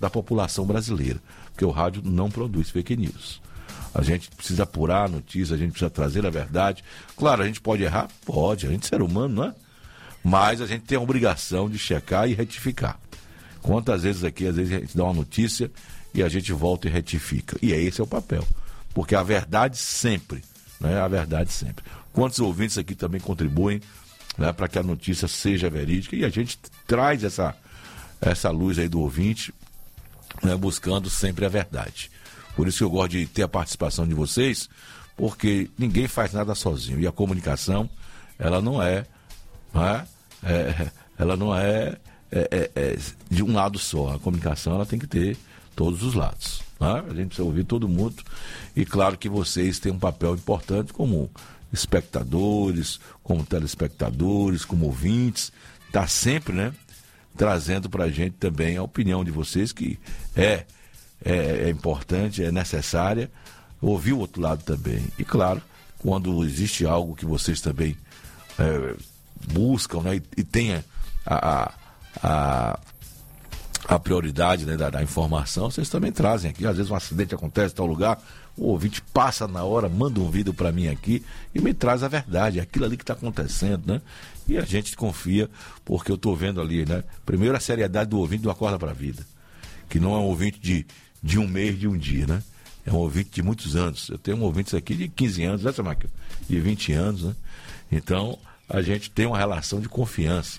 da população brasileira, porque o rádio não produz fake news. A gente precisa apurar a notícia, a gente precisa trazer a verdade. Claro, a gente pode errar? Pode, a gente é ser humano, não é? Mas a gente tem a obrigação de checar e retificar. Quantas vezes aqui, às vezes a gente dá uma notícia e a gente volta e retifica. E esse é o papel. Porque a verdade sempre, né? A verdade sempre. Quantos ouvintes aqui também contribuem, né, para que a notícia seja verídica, e a gente traz essa, essa luz aí do ouvinte, né, buscando sempre a verdade. Por isso que eu gosto de ter a participação de vocês, porque ninguém faz nada sozinho. E a comunicação, ela não é, não é, é ela não é, é, é, é de um lado só. A comunicação, ela tem que ter todos os lados. Né? A gente precisa ouvir todo mundo. E claro que vocês têm um papel importante como espectadores, como telespectadores, como ouvintes. Está sempre, né, trazendo para a gente também a opinião de vocês, que é É, é importante, é necessária, ouvir o outro lado também. E claro, quando existe algo que vocês também é, buscam, né, e, e tenha a, a, a prioridade, né, da, da informação, vocês também trazem aqui. Às vezes um acidente acontece em tal lugar, o ouvinte passa na hora, manda um vídeo para mim aqui e me traz a verdade, aquilo ali que está acontecendo, né? E a gente confia, porque eu estou vendo ali, né? Primeiro, a seriedade do ouvinte do Acorda para a Vida, que não é um ouvinte de de um mês, de um dia, né? É um ouvinte de muitos anos. Eu tenho um ouvinte aqui de quinze anos, né, Samarca? De vinte anos, né? Então, a gente tem uma relação de confiança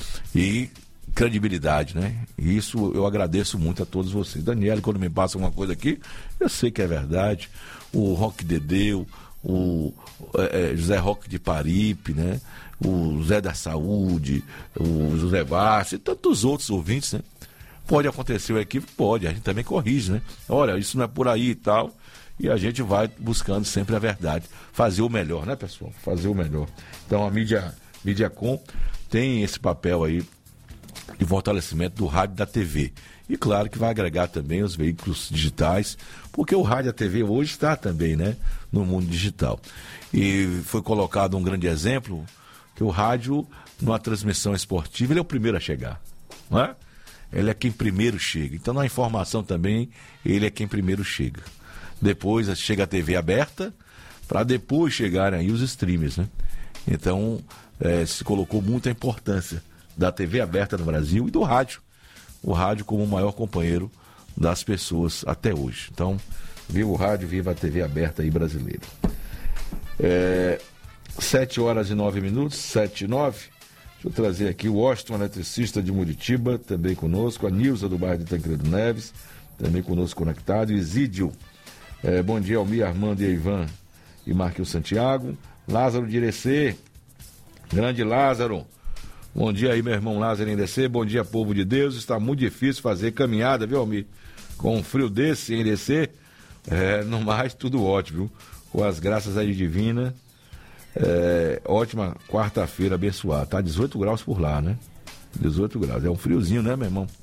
e credibilidade, né? E isso eu agradeço muito a todos vocês. Daniela, quando me passa alguma coisa aqui, eu sei que é verdade. O Roque Dedeu, o é, José Roque de Paripe, né? O Zé da Saúde, o José Bassi e tantos outros ouvintes, né? Pode acontecer o equívoco? Pode, a gente também corrige, né? Olha, isso não é por aí e tal. E a gente vai buscando sempre a verdade. Fazer o melhor, né, pessoal? Fazer o melhor. Então a mídia, Mídiacom tem esse papel aí de fortalecimento do rádio e da T V. E claro que vai agregar também os veículos digitais, porque o rádio e a T V hoje está também, né, no mundo digital. E foi colocado um grande exemplo, que o rádio, numa transmissão esportiva, ele é o primeiro a chegar, não é? Ele é quem primeiro chega. Então, na informação também, ele é quem primeiro chega. Depois chega a T V aberta, para depois chegarem aí os streamers, né? Então, é, se colocou muita importância da T V aberta no Brasil e do rádio. O rádio como o maior companheiro das pessoas até hoje. Então, viva o rádio, viva a T V aberta aí brasileira. É, sete horas e nove minutos, sete e nove. Deixa eu trazer aqui o Washington, eletricista de Muritiba, também conosco. A Nilza, do bairro de Tancredo Neves, também conosco conectado. Isídio, é, bom dia, Almir, Armando e Ivan e Marquinhos Santiago. Lázaro de Irecê, grande Lázaro. Bom dia aí, meu irmão Lázaro em Irecê. Bom dia, povo de Deus. Está muito difícil fazer caminhada, viu, Almir? Com um frio desse em Irecê, é, no mais, tudo ótimo, viu? Com as graças aí divina. É, ótima quarta-feira abençoada. Tá dezoito graus por lá, né? dezoito graus. É um friozinho, né, meu irmão?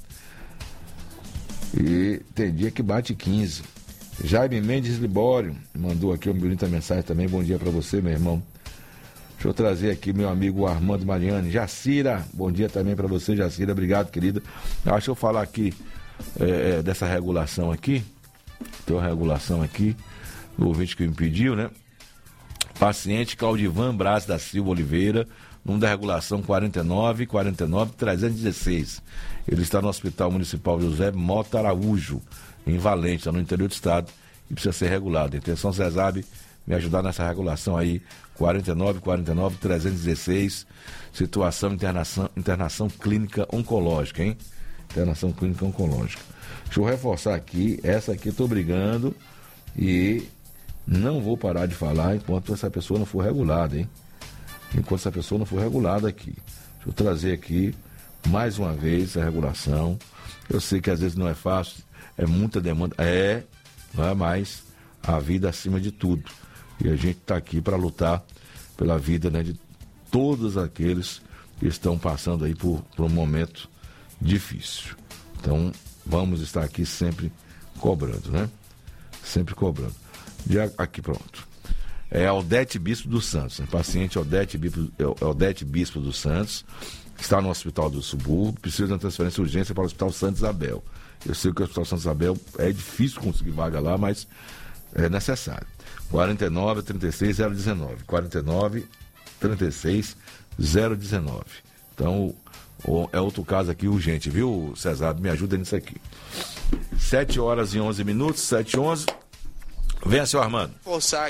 E tem dia que bate quinze. Jaime Mendes Libório mandou aqui uma bonita mensagem também. Bom dia pra você, meu irmão. Deixa eu trazer aqui meu amigo Armando Mariani. Jacira, bom dia também pra você, Jacira. Obrigado, querida. Deixa eu falar aqui é, dessa regulação aqui. Tem uma regulação aqui do ouvinte que me pediu, né? Paciente Claudivan Braz da Silva Oliveira, número da regulação quarenta e nove, quarenta e nove, trezentos e dezesseis. Ele está no Hospital Municipal José Mota Araújo, em Valente, no interior do estado, e precisa ser regulado. Atenção, CESAB, me ajudar nessa regulação aí, quarenta e nove, quarenta e nove, trezentos e dezesseis, situação internação, internação clínica oncológica, hein? Internação clínica oncológica. Deixa eu reforçar aqui, essa aqui eu estou brigando e não vou parar de falar enquanto essa pessoa não for regulada, hein? Enquanto essa pessoa não for regulada aqui. Deixa eu trazer aqui, mais uma vez, a regulação. Eu sei que às vezes não é fácil, é muita demanda. É, não é mais a vida acima de tudo. E a gente está aqui para lutar pela vida, né, de todos aqueles que estão passando aí por, por um momento difícil. Então, vamos estar aqui sempre cobrando, né? Sempre cobrando. Aqui, pronto. É Aldete Bispo dos Santos, né? Paciente Aldete Bispo, Aldete Bispo dos Santos, está no Hospital do Subúrbio, precisa de uma transferência de urgência para o Hospital Santa Isabel. Eu sei que o Hospital Santa Isabel é difícil conseguir vaga lá, mas é necessário. quarenta e nove, trinta e seis, zero dezenove. quarenta e nove, trinta e seis, zero dezenove. Então, é outro caso aqui urgente, viu, Cesar? Me ajuda nisso aqui. sete horas e onze minutos, sete e onze. Venha, senhor Armando. Forçar.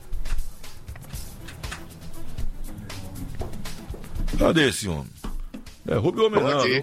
Cadê esse homem? É Rubio Homem, não, não?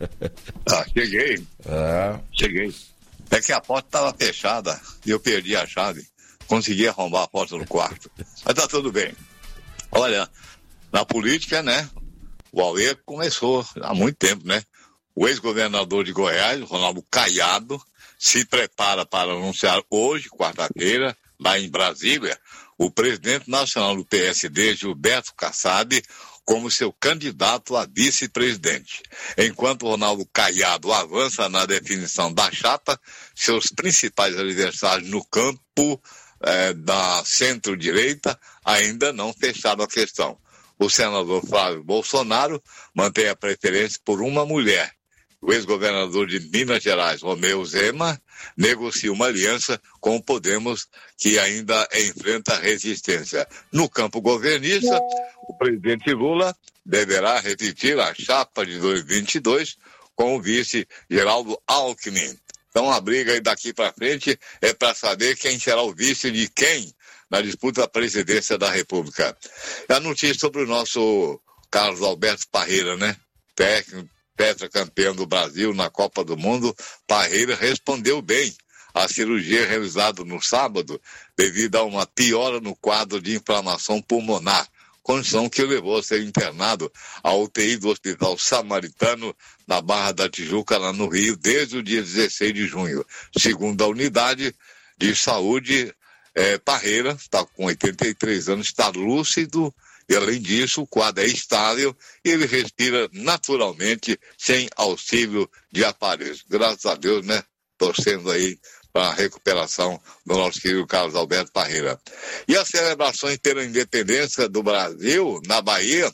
Ah, cheguei. É. Cheguei. É que a porta estava fechada e eu perdi a chave. Consegui arrombar a porta do quarto. Mas tá tudo bem. Olha, na política, né? O Aue começou há muito tempo, né? O ex-governador de Goiás, Ronaldo Caiado, se prepara para anunciar hoje, quarta-feira, lá em Brasília, o presidente nacional do P S D, Gilberto Kassab, como seu candidato a vice-presidente. Enquanto Ronaldo Caiado avança na definição da chapa, seus principais adversários no campo eh, da centro-direita ainda não fecharam a questão. O senador Flávio Bolsonaro mantém a preferência por uma mulher. O ex-governador de Minas Gerais, Romeu Zema, negocia uma aliança com o Podemos, que ainda enfrenta resistência. No campo governista, o presidente Lula deverá repetir a chapa de dois mil e vinte e dois com o vice Geraldo Alckmin. Então a briga aí daqui para frente é para saber quem será o vice de quem na disputa da presidência da República. A notícia sobre o nosso Carlos Alberto Parreira, né? Técnico, tetracampeão do Brasil na Copa do Mundo. Parreira respondeu bem à cirurgia realizada no sábado devido a uma piora no quadro de inflamação pulmonar, condição que o levou a ser internado à U T I do Hospital Samaritano na Barra da Tijuca, lá no Rio, desde o dia dezesseis de junho. Segundo a unidade de saúde, é, Parreira está com oitenta e três anos, está lúcido. E, além disso, o quadro é estável e ele respira naturalmente, sem auxílio de aparelhos. Graças a Deus, né? Torcendo aí para a recuperação do nosso querido Carlos Alberto Parreira. E as celebrações pela independência do Brasil, na Bahia,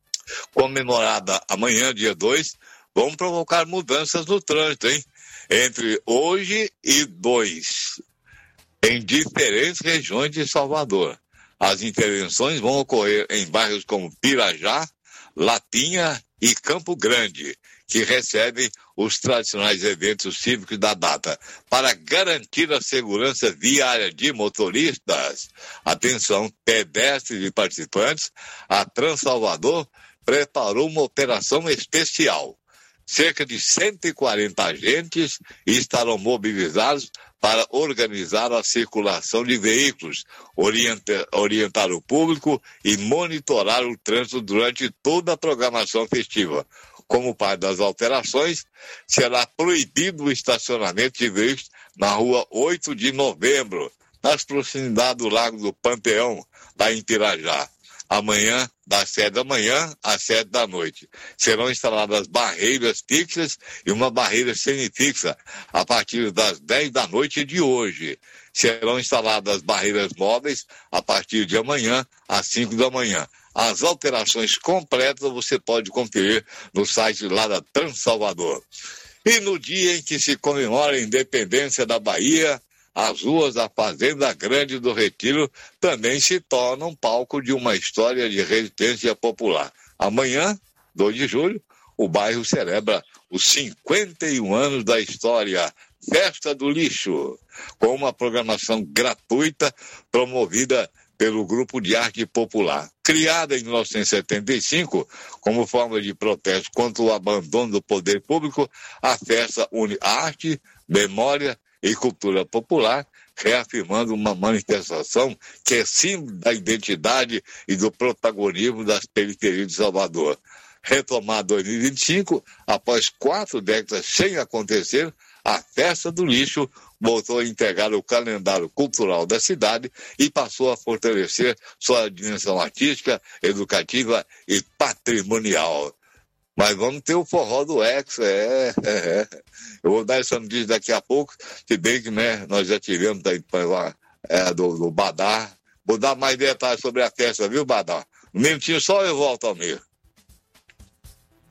comemorada amanhã, dia dois, vão provocar mudanças no trânsito, hein? Entre hoje e dois, em diferentes regiões de Salvador. As intervenções vão ocorrer em bairros como Pirajá, Lapinha e Campo Grande, que recebem os tradicionais eventos cívicos da data. Para garantir a segurança viária de motoristas, atenção, pedestres e participantes, a Transalvador preparou uma operação especial. Cerca de cento e quarenta agentes estarão mobilizados para organizar a circulação de veículos, orientar, orientar o público e monitorar o trânsito durante toda a programação festiva. Como parte das alterações, será proibido o estacionamento de veículos na rua oito de novembro, nas proximidades do Lago do Panteão, lá em Pirajá. Amanhã, das sete da manhã às sete da noite. Serão instaladas barreiras fixas e uma barreira semifixa a partir das dez da noite de hoje. Serão instaladas barreiras móveis a partir de amanhã às cinco da manhã. As alterações completas você pode conferir no site lá da Transalvador. E no dia em que se comemora a independência da Bahia, as ruas da Fazenda Grande do Retiro também se tornam palco de uma história de resistência popular. Amanhã, dois de julho, o bairro celebra os cinquenta e um anos da história, Festa do Lixo, com uma programação gratuita promovida pelo Grupo de Arte Popular. Criada em mil novecentos e setenta e cinco, como forma de protesto contra o abandono do poder público, a festa une arte, memória e cultura popular, reafirmando uma manifestação que é símbolo da identidade e do protagonismo das periferias de Salvador. Retomada em dois mil e vinte e cinco, após quatro décadas sem acontecer, a Festa do Lixo voltou a integrar o calendário cultural da cidade e passou a fortalecer sua dimensão artística, educativa e patrimonial. Mas vamos ter o forró do Ex, é, é, é. Eu vou dar essa notícia daqui a pouco, se bem que, né, nós já tivemos daí, é, do, do Badar. Vou dar mais detalhes sobre a festa, viu, Badar? Um minutinho só eu volto ao meio.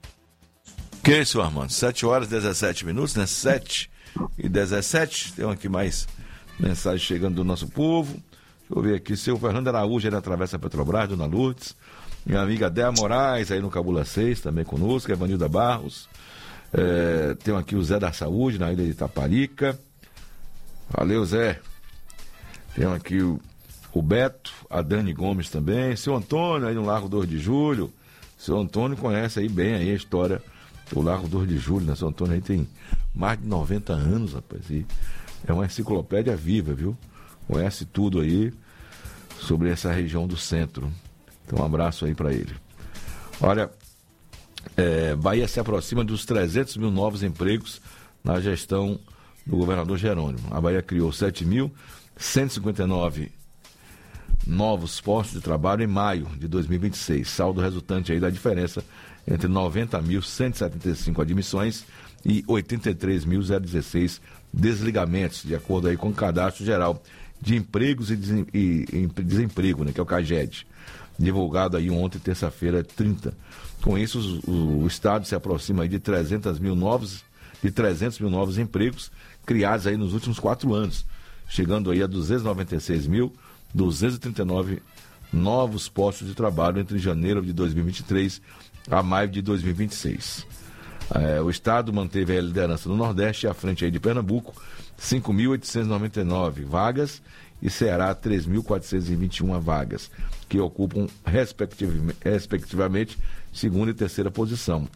Ok, senhor Armando. sete horas e dezessete minutos, né? sete e dezessete. Tem aqui mais mensagem chegando do nosso povo. Deixa eu ver aqui. Seu Fernando Araújo, ele atravessa a Petrobras, Dona Lourdes. Minha amiga Déa Moraes, aí no Cabula seis, também conosco. Evanilda Barros. É, tem aqui o Zé da Saúde, na ilha de Itaparica. Valeu, Zé. Tem aqui o, o Beto, a Dani Gomes também. Seu Antônio, aí no Largo dois de Julho. Seu Antônio conhece aí bem aí a história do Largo dois de Julho, né? Seu Antônio aí tem mais de noventa anos, rapaz. E é uma enciclopédia viva, viu? Conhece tudo aí sobre essa região do centro. Então, um abraço aí para ele. Olha, é, Bahia se aproxima dos trezentos mil novos empregos na gestão do governador Jerônimo. A Bahia criou sete mil cento e cinquenta e nove novos postos de trabalho em maio de dois mil e vinte e seis. Saldo resultante aí da diferença entre noventa mil cento e setenta e cinco admissões e oitenta e três mil dezesseis desligamentos, de acordo aí com o Cadastro Geral de Empregos e, Desem- e, e Desemprego, né, que é o CAGED, divulgado aí ontem, terça-feira, trinta. Com isso, o, o Estado se aproxima aí de trezentos mil novos, de trezentos mil novos empregos criados aí nos últimos quatro anos, chegando aí a duzentos e noventa e seis mil duzentos e trinta e nove novos postos de trabalho entre janeiro de dois mil e vinte e três a maio de dois mil e vinte e seis. É, o Estado manteve a liderança no Nordeste, à frente aí de Pernambuco, cinco mil oitocentos e noventa e nove vagas, e Ceará, três mil quatrocentos e vinte e uma vagas, que ocupam respectiv- respectivamente segunda e terceira posição.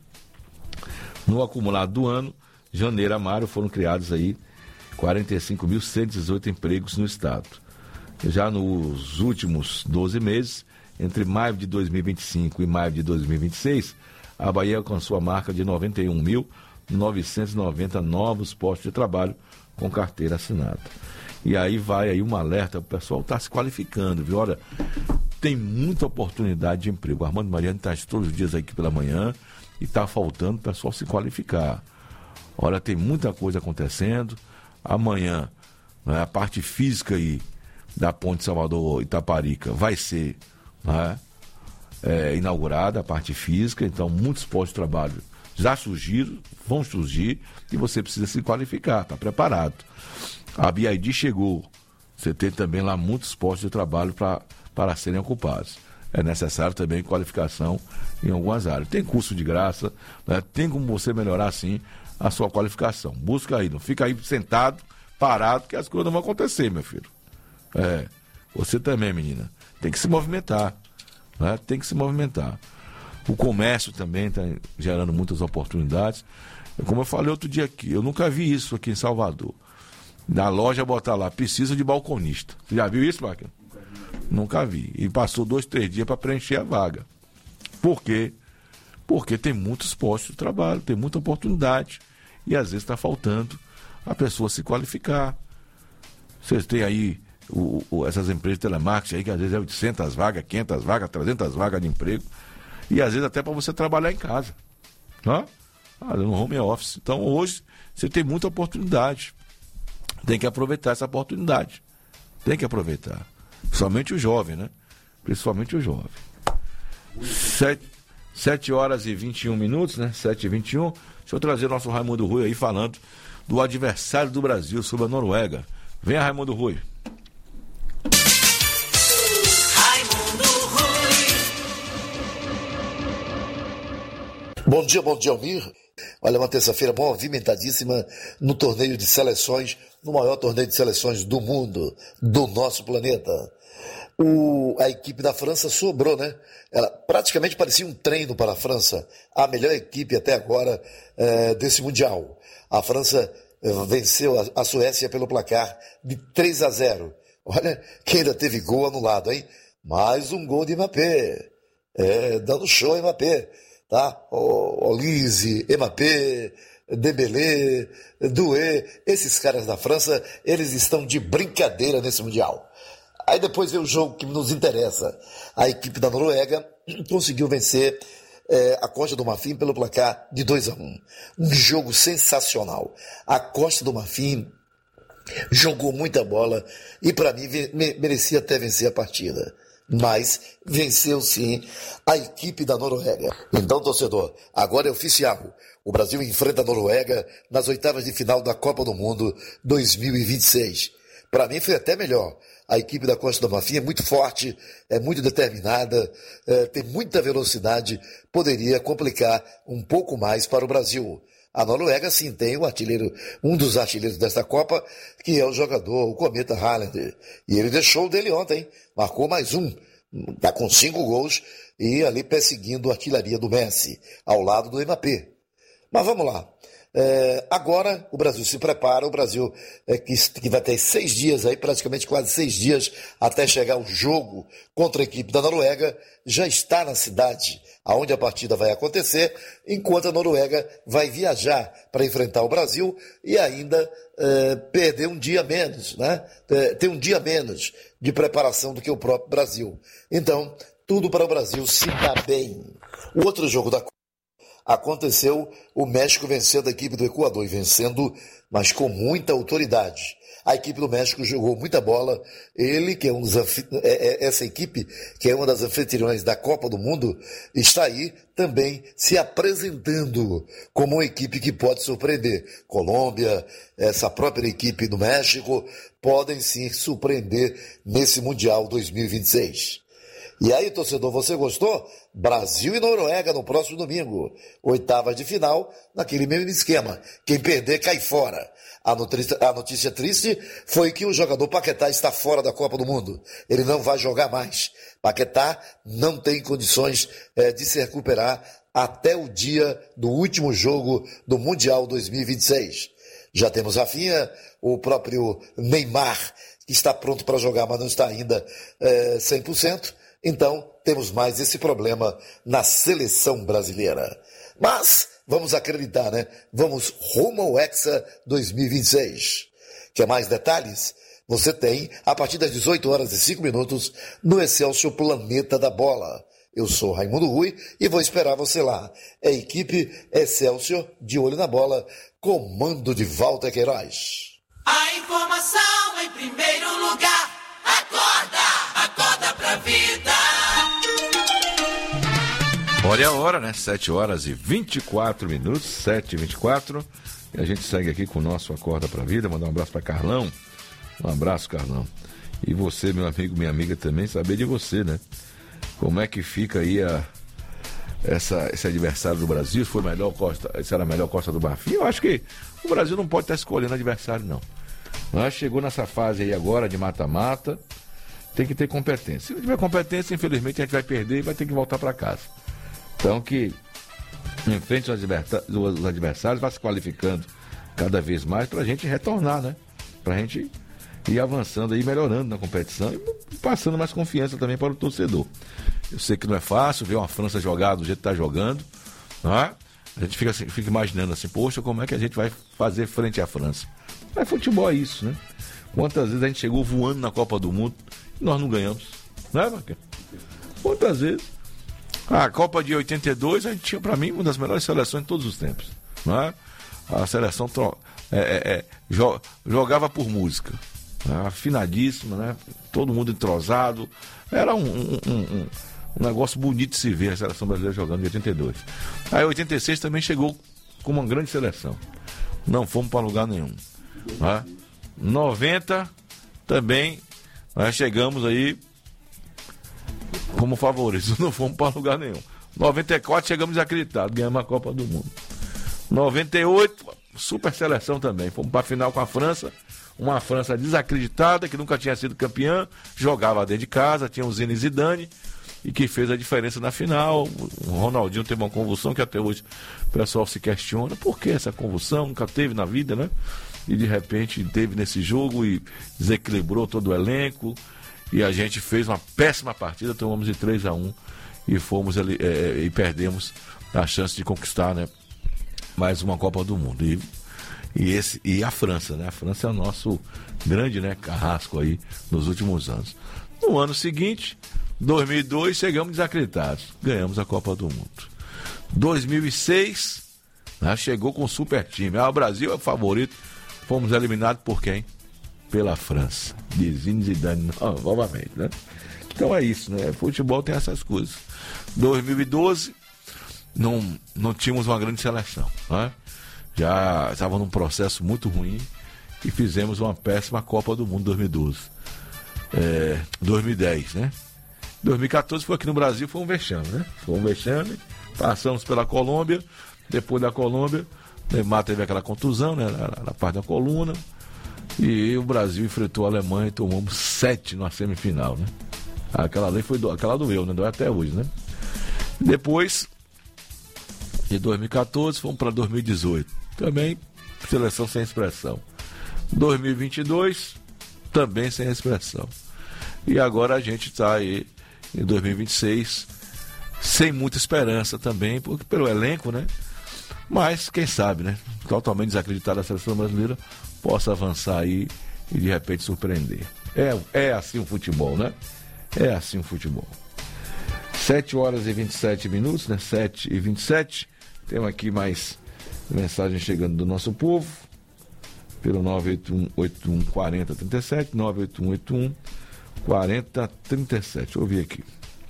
No acumulado do ano, janeiro a maio foram criados aí quarenta e cinco mil cento e dezoito empregos no Estado. Já nos últimos doze meses, entre maio de dois mil e vinte e cinco e maio de dois mil e vinte e seis, a Bahia alcançou a marca de noventa e um mil novecentos e noventa novos postos de trabalho com carteira assinada. E aí vai aí um alerta, o pessoal está se qualificando, viu? Olha, tem muita oportunidade de emprego. O Armando Mariano está todos os dias aqui pela manhã e está faltando o pessoal se qualificar. Olha, tem muita coisa acontecendo. Amanhã, né, a parte física aí da Ponte Salvador-Itaparica vai ser, né, é, inaugurada, a parte física. Então, muitos postos de trabalho já surgiram, vão surgir, e você precisa se qualificar, está preparado. A B I D chegou, você tem também lá muitos postos de trabalho pra, para serem ocupados. É necessário também qualificação em algumas áreas. Tem curso de graça, né? Tem como você melhorar, sim, a sua qualificação. Busca aí, não fica aí sentado, parado, que as coisas não vão acontecer, meu filho. É, você também, menina, tem que se movimentar, né? Tem que se movimentar. O comércio também está gerando muitas oportunidades. Como eu falei outro dia aqui, eu nunca vi isso aqui em Salvador. Na loja botar lá, precisa de balconista. Você já viu isso, Máquina? Nunca vi. E passou dois, três dias para preencher a vaga. Por quê? Porque tem muitos postos de trabalho, tem muita oportunidade. E às vezes está faltando a pessoa se qualificar. Vocês têm aí o, o, essas empresas de telemarketing aí, que às vezes é oitocentas vagas, quinhentas vagas, trezentas vagas de emprego. E às vezes até para você trabalhar em casa. Né? Ah, no home office. Então hoje você tem muita oportunidade. Tem que aproveitar essa oportunidade. Tem que aproveitar. Somente o jovem, né? Principalmente o jovem. Sete, sete horas e vinte e um minutos, né? Sete e vinte e um. Deixa eu trazer o nosso Raimundo Rui aí falando do adversário do Brasil sobre a Noruega. Venha, Raimundo Rui. Bom dia, bom dia, Almir. Olha, uma terça-feira movimentadíssima no torneio de seleções, no maior torneio de seleções do mundo, do nosso planeta. O, a equipe da França sobrou, né? Ela praticamente parecia um treino para a França, a melhor equipe até agora é, desse Mundial. A França é, venceu a, a Suécia pelo placar de três a zero. Olha, que ainda teve gol anulado, hein? Mais um gol de Mbappé. É, dando show em Mbappé. Tá? Olise, Mbappé, Dembélé, Doué, esses caras da França, eles estão de brincadeira nesse Mundial. Aí depois vem o jogo que nos interessa. A equipe da Noruega conseguiu vencer é, a Costa do Marfim pelo placar de dois a um. Um jogo sensacional. A Costa do Marfim jogou muita bola e para mim merecia até vencer a partida. mas venceu sim a equipe da Noruega. Então, torcedor, agora é oficial. O Brasil enfrenta a Noruega nas oitavas de final da Copa do Mundo dois mil e vinte e seis. Para mim foi até melhor. A equipe da Costa do Marfim é muito forte, é muito determinada, é, tem muita velocidade, poderia complicar um pouco mais para o Brasil. A Noruega, sim, tem o artilheiro, um dos artilheiros desta Copa, que é o jogador, o Cometa Haaland. E ele deixou o dele ontem, marcou mais um, está com cinco gols e ali perseguindo a artilharia do Messi, ao lado do Mbappé. Mas vamos lá. É, agora o Brasil se prepara, o Brasil é, que, que vai ter seis dias aí, praticamente quase seis dias até chegar o jogo contra a equipe da Noruega, já está na cidade aonde a partida vai acontecer, enquanto a Noruega vai viajar para enfrentar o Brasil e ainda é, perder um dia menos, né? É, ter um dia menos de preparação do que o próprio Brasil. Então, tudo para o Brasil se dar bem. O outro jogo da aconteceu, o México vencendo a equipe do Equador, e vencendo, mas com muita autoridade. A equipe do México jogou muita bola, ele, que é um dos anfi... essa equipe, que é uma das anfitriões da Copa do Mundo, está aí também se apresentando como uma equipe que pode surpreender. Colômbia, essa própria equipe do México, podem sim surpreender nesse Mundial dois mil e vinte e seis. E aí, torcedor, você gostou? Brasil e Noruega no próximo domingo. Oitavas de final, naquele mesmo esquema. Quem perder, cai fora. A notícia, a notícia triste foi que o jogador Paquetá está fora da Copa do Mundo. Ele não vai jogar mais. Paquetá não tem condições é, de se recuperar até o dia do último jogo do Mundial dois mil e vinte e seis. Já temos Rafinha, o próprio Neymar, que está pronto para jogar, mas não está ainda é, cem por cento. Então, temos mais esse problema na seleção brasileira. Mas, vamos acreditar, né? Vamos rumo ao Hexa dois mil e vinte e seis. Quer mais detalhes? Você tem, a partir das dezoito horas e cinco minutos, no Excelsior Planeta da Bola. Eu sou Raimundo Rui e vou esperar você lá. É a equipe Excelsior de olho na bola, comando de Walter Queiroz. A informação em primeiro lugar. Acorda, acorda pra vida. Olha a hora, né? sete horas e vinte e quatro minutos, sete e vinte e quatro. E a gente segue aqui com o nosso Acorda pra Vida. Mandar um abraço pra Carlão. Um abraço, Carlão. E você, meu amigo, minha amiga também, saber de você, né? Como é que fica aí a, essa, esse adversário do Brasil? Se foi melhor Costa, se era a melhor Costa do Marfim? Eu acho que o Brasil não pode estar escolhendo adversário, não. Mas chegou nessa fase aí agora de mata-mata, tem que ter competência. Se não tiver competência, infelizmente a gente vai perder e vai ter que voltar para casa. Então que enfrente os adversários, vá se qualificando cada vez mais para a gente retornar, né? Para a gente ir avançando e melhorando na competição e passando mais confiança também para o torcedor. Eu sei que não é fácil ver uma França jogar do jeito que está jogando, não é? A gente fica, fica imaginando assim, poxa, como é que a gente vai fazer frente à França? Mas futebol é isso, né? Quantas vezes a gente chegou voando na Copa do Mundo e nós não ganhamos, né, Marquinhos? Quantas vezes? A Copa de oitenta e dois, a gente tinha, para mim, uma das melhores seleções de todos os tempos, não é? A seleção é, é, é, jo, jogava por música, né? Afinadíssima, né? Todo mundo entrosado. Era um, um, um, um negócio bonito de se ver a seleção brasileira jogando em oitenta e dois. Aí oitenta e seis também chegou com uma grande seleção. Não fomos para lugar nenhum. Né? noventa também nós chegamos aí como favoritos, não fomos para lugar nenhum. noventa e quatro chegamos desacreditados, ganhamos a Copa do Mundo. noventa e oito, super seleção também, fomos para a final com a França, uma França desacreditada, que nunca tinha sido campeã, jogava dentro de casa, tinha o Zinedine Zidane, e que fez a diferença na final. O Ronaldinho teve uma convulsão que até hoje o pessoal se questiona, por que essa convulsão? Nunca teve na vida, né? E de repente teve nesse jogo e desequilibrou todo o elenco, e a gente fez uma péssima partida, tomamos de três a um e fomos ali, é, e perdemos a chance de conquistar, né, mais uma Copa do Mundo. E, e, esse, e a França, né? A França é o nosso grande, né, carrasco aí nos últimos anos. No ano seguinte, dois mil e dois, chegamos desacreditados, ganhamos a Copa do Mundo. dois mil e seis, né, chegou com um super time. Ah, o Brasil é o favorito. Fomos eliminados por quem? Pela França. De Zinedine Zidane, novamente, né? Então é isso, né? Futebol tem essas coisas. dois mil e doze, não, não tínhamos uma grande seleção, né? Já estava num processo muito ruim e fizemos uma péssima Copa do Mundo dois mil e doze. É, dois mil e dez, né? dois mil e quatorze foi aqui no Brasil, foi um vexame, né? Foi um vexame, passamos pela Colômbia, depois da Colômbia, Neymar teve aquela contusão, né? Na, na parte da coluna, e o Brasil enfrentou a Alemanha e tomamos sete na semifinal, né? Aquela lei foi, do, aquela doeu, né? Doeu até hoje, né? Depois, de dois mil e quatorze, fomos para dois mil e dezoito, também seleção sem expressão. dois mil e vinte e dois, também sem expressão. E agora a gente está aí em dois mil e vinte e seis sem muita esperança também, porque pelo elenco, né? Mas quem sabe, né? Totalmente desacreditada a seleção brasileira possa avançar aí e de repente surpreender. É, é assim o futebol, né? É assim o futebol. sete horas e vinte e sete minutos, né? sete e vinte e sete. Temos aqui mais mensagens chegando do nosso povo pelo nove oito um oito um quatro zero três sete, nove oito um oito um quatro zero três sete. Deixa eu ouvir aqui.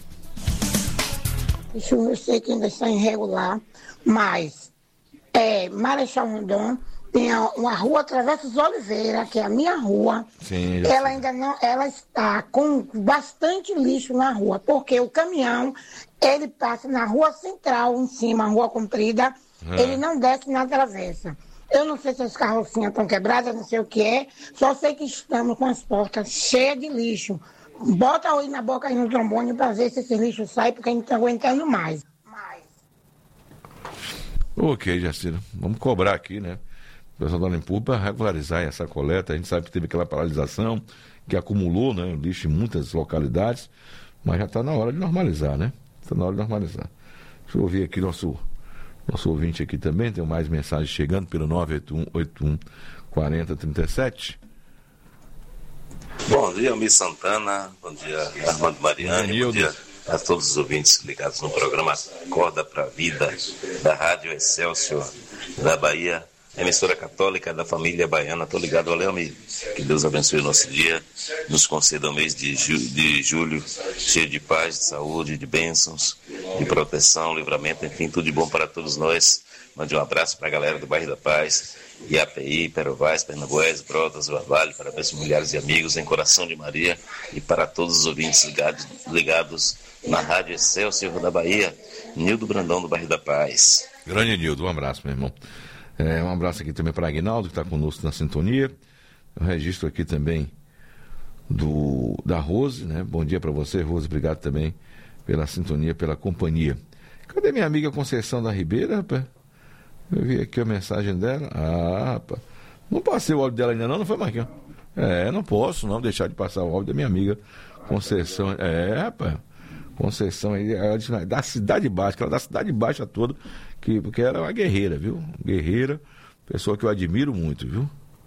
Eu sei que ainda está irregular, mas é, Marechal Rondon tem uma rua Travessa dos Oliveira, que é a minha rua. Sim, ela ainda não, ela está com bastante lixo na rua, porque o caminhão, ele passa na rua central, em cima, a rua comprida, hum. ele não desce na travessa. Eu não sei se as carrocinhas estão quebradas, não sei o que é, só sei que estamos com as portas cheias de lixo. Bota aí na boca aí no trombone para ver se esse lixo sai, porque a gente não está aguentando mais. mais. Ok, Jacira, vamos cobrar aqui, né? O pessoal da Limpur para regularizar essa coleta. A gente sabe que teve aquela paralisação que acumulou, né, lixo em muitas localidades, mas já está na hora de normalizar, né? Está na hora de normalizar. Deixa eu ouvir aqui nosso, nosso ouvinte aqui também, tem mais mensagens chegando pelo nove oito um oito um quatro zero três sete. Bom dia, Almir Santana, bom dia, Armando Mariani, bom dia a todos os ouvintes ligados no programa Acorda pra Vida, da Rádio Excelsior, da Bahia, emissora católica da família baiana. Tô ligado, valeu, Almir. Que Deus abençoe o nosso dia, nos conceda o mês de, ju- de julho cheio de paz, de saúde, de bênçãos, de proteção, livramento, enfim, tudo de bom para todos nós. Mande um abraço para a galera do Bairro da Paz, I A P I, Perovais, Pernambués, Brotas, Barbalho, para ver milhares de amigos em Coração de Maria e para todos os ouvintes ligados, ligados na Rádio Excelsior da Bahia, Nildo Brandão do Bairro da Paz. Grande Nildo, um abraço, meu irmão. É, um abraço aqui também para Aguinaldo, que está conosco na sintonia. Eu registro aqui também do, da Rose, né? Bom dia para você, Rose, obrigado também pela sintonia, pela companhia. Cadê minha amiga Conceição da Ribeira, rapaz? Eu vi aqui a mensagem dela. Ah, rapaz. Não passei o áudio dela ainda não, não foi, Marquinhos? É, não posso não deixar de passar o áudio da minha amiga Conceição. É, rapaz. Conceição aí, da Cidade Baixa, aquela da Cidade Baixa toda, que, porque era uma guerreira, viu? Guerreira, pessoa que eu admiro muito, viu?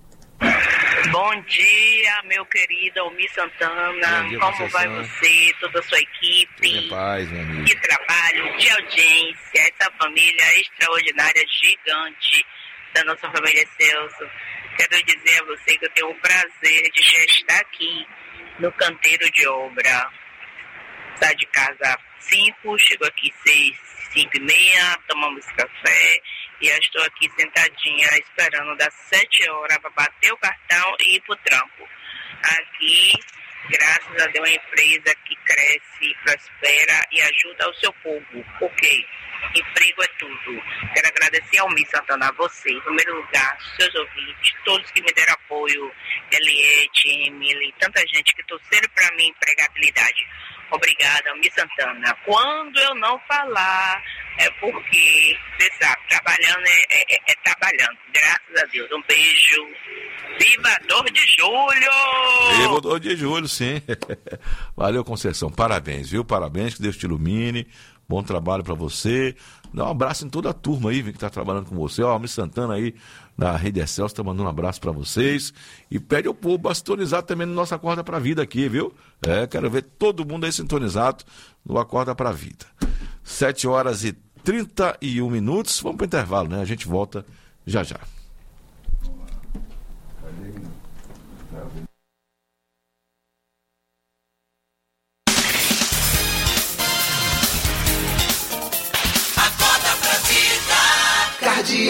Bom dia, meu querido Almir Santana. Dia, como vai você, toda a sua equipe? Paz, meu amigo. De trabalho, de audiência, essa família extraordinária, gigante da nossa família Celso. Quero dizer a você que eu tenho o prazer de já estar aqui no canteiro de obra. Sai de casa cinco, chego aqui seis, cinco e meia, tomamos café e eu estou aqui sentadinha esperando das sete horas para bater o cartão e ir pro trampo. Aqui, graças a Deus, uma empresa que cresce, prospera e ajuda o seu povo. Porque emprego é tudo. Quero agradecer ao Almir Santana, a você, em primeiro lugar, seus ouvintes, todos que me deram apoio, Eliette, Emily, tanta gente que torceram para mim empregabilidade. Obrigada, Almir Santana. Quando eu não falar, é porque, você sabe, trabalhando é, é, é trabalhando. Graças a Deus. Um beijo. Viva dois de julho! Viva dois de julho, sim. Valeu, Conceição. Parabéns, viu? Parabéns, que Deus te ilumine. Bom trabalho para você. Dá um abraço em toda a turma aí, que está trabalhando com você. Ó, Almir Santana aí, da Rede Excelsior, está mandando um abraço para vocês. E pede ao povo a sintonizar também no nosso Acorda pra Vida aqui, viu? É, quero ver todo mundo aí sintonizado no Acorda pra Vida. sete horas e trinta e um minutos. Vamos para o intervalo, né? A gente volta já já.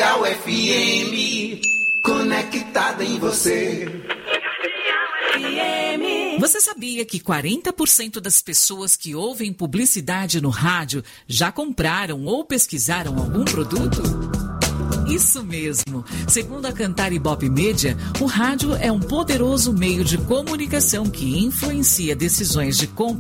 Comercial F M, conectada em você. Você sabia que quarenta por cento das pessoas que ouvem publicidade no rádio já compraram ou pesquisaram algum produto? Isso mesmo. Segundo a Cantar Ibope Media, o rádio é um poderoso meio de comunicação que influencia decisões de compra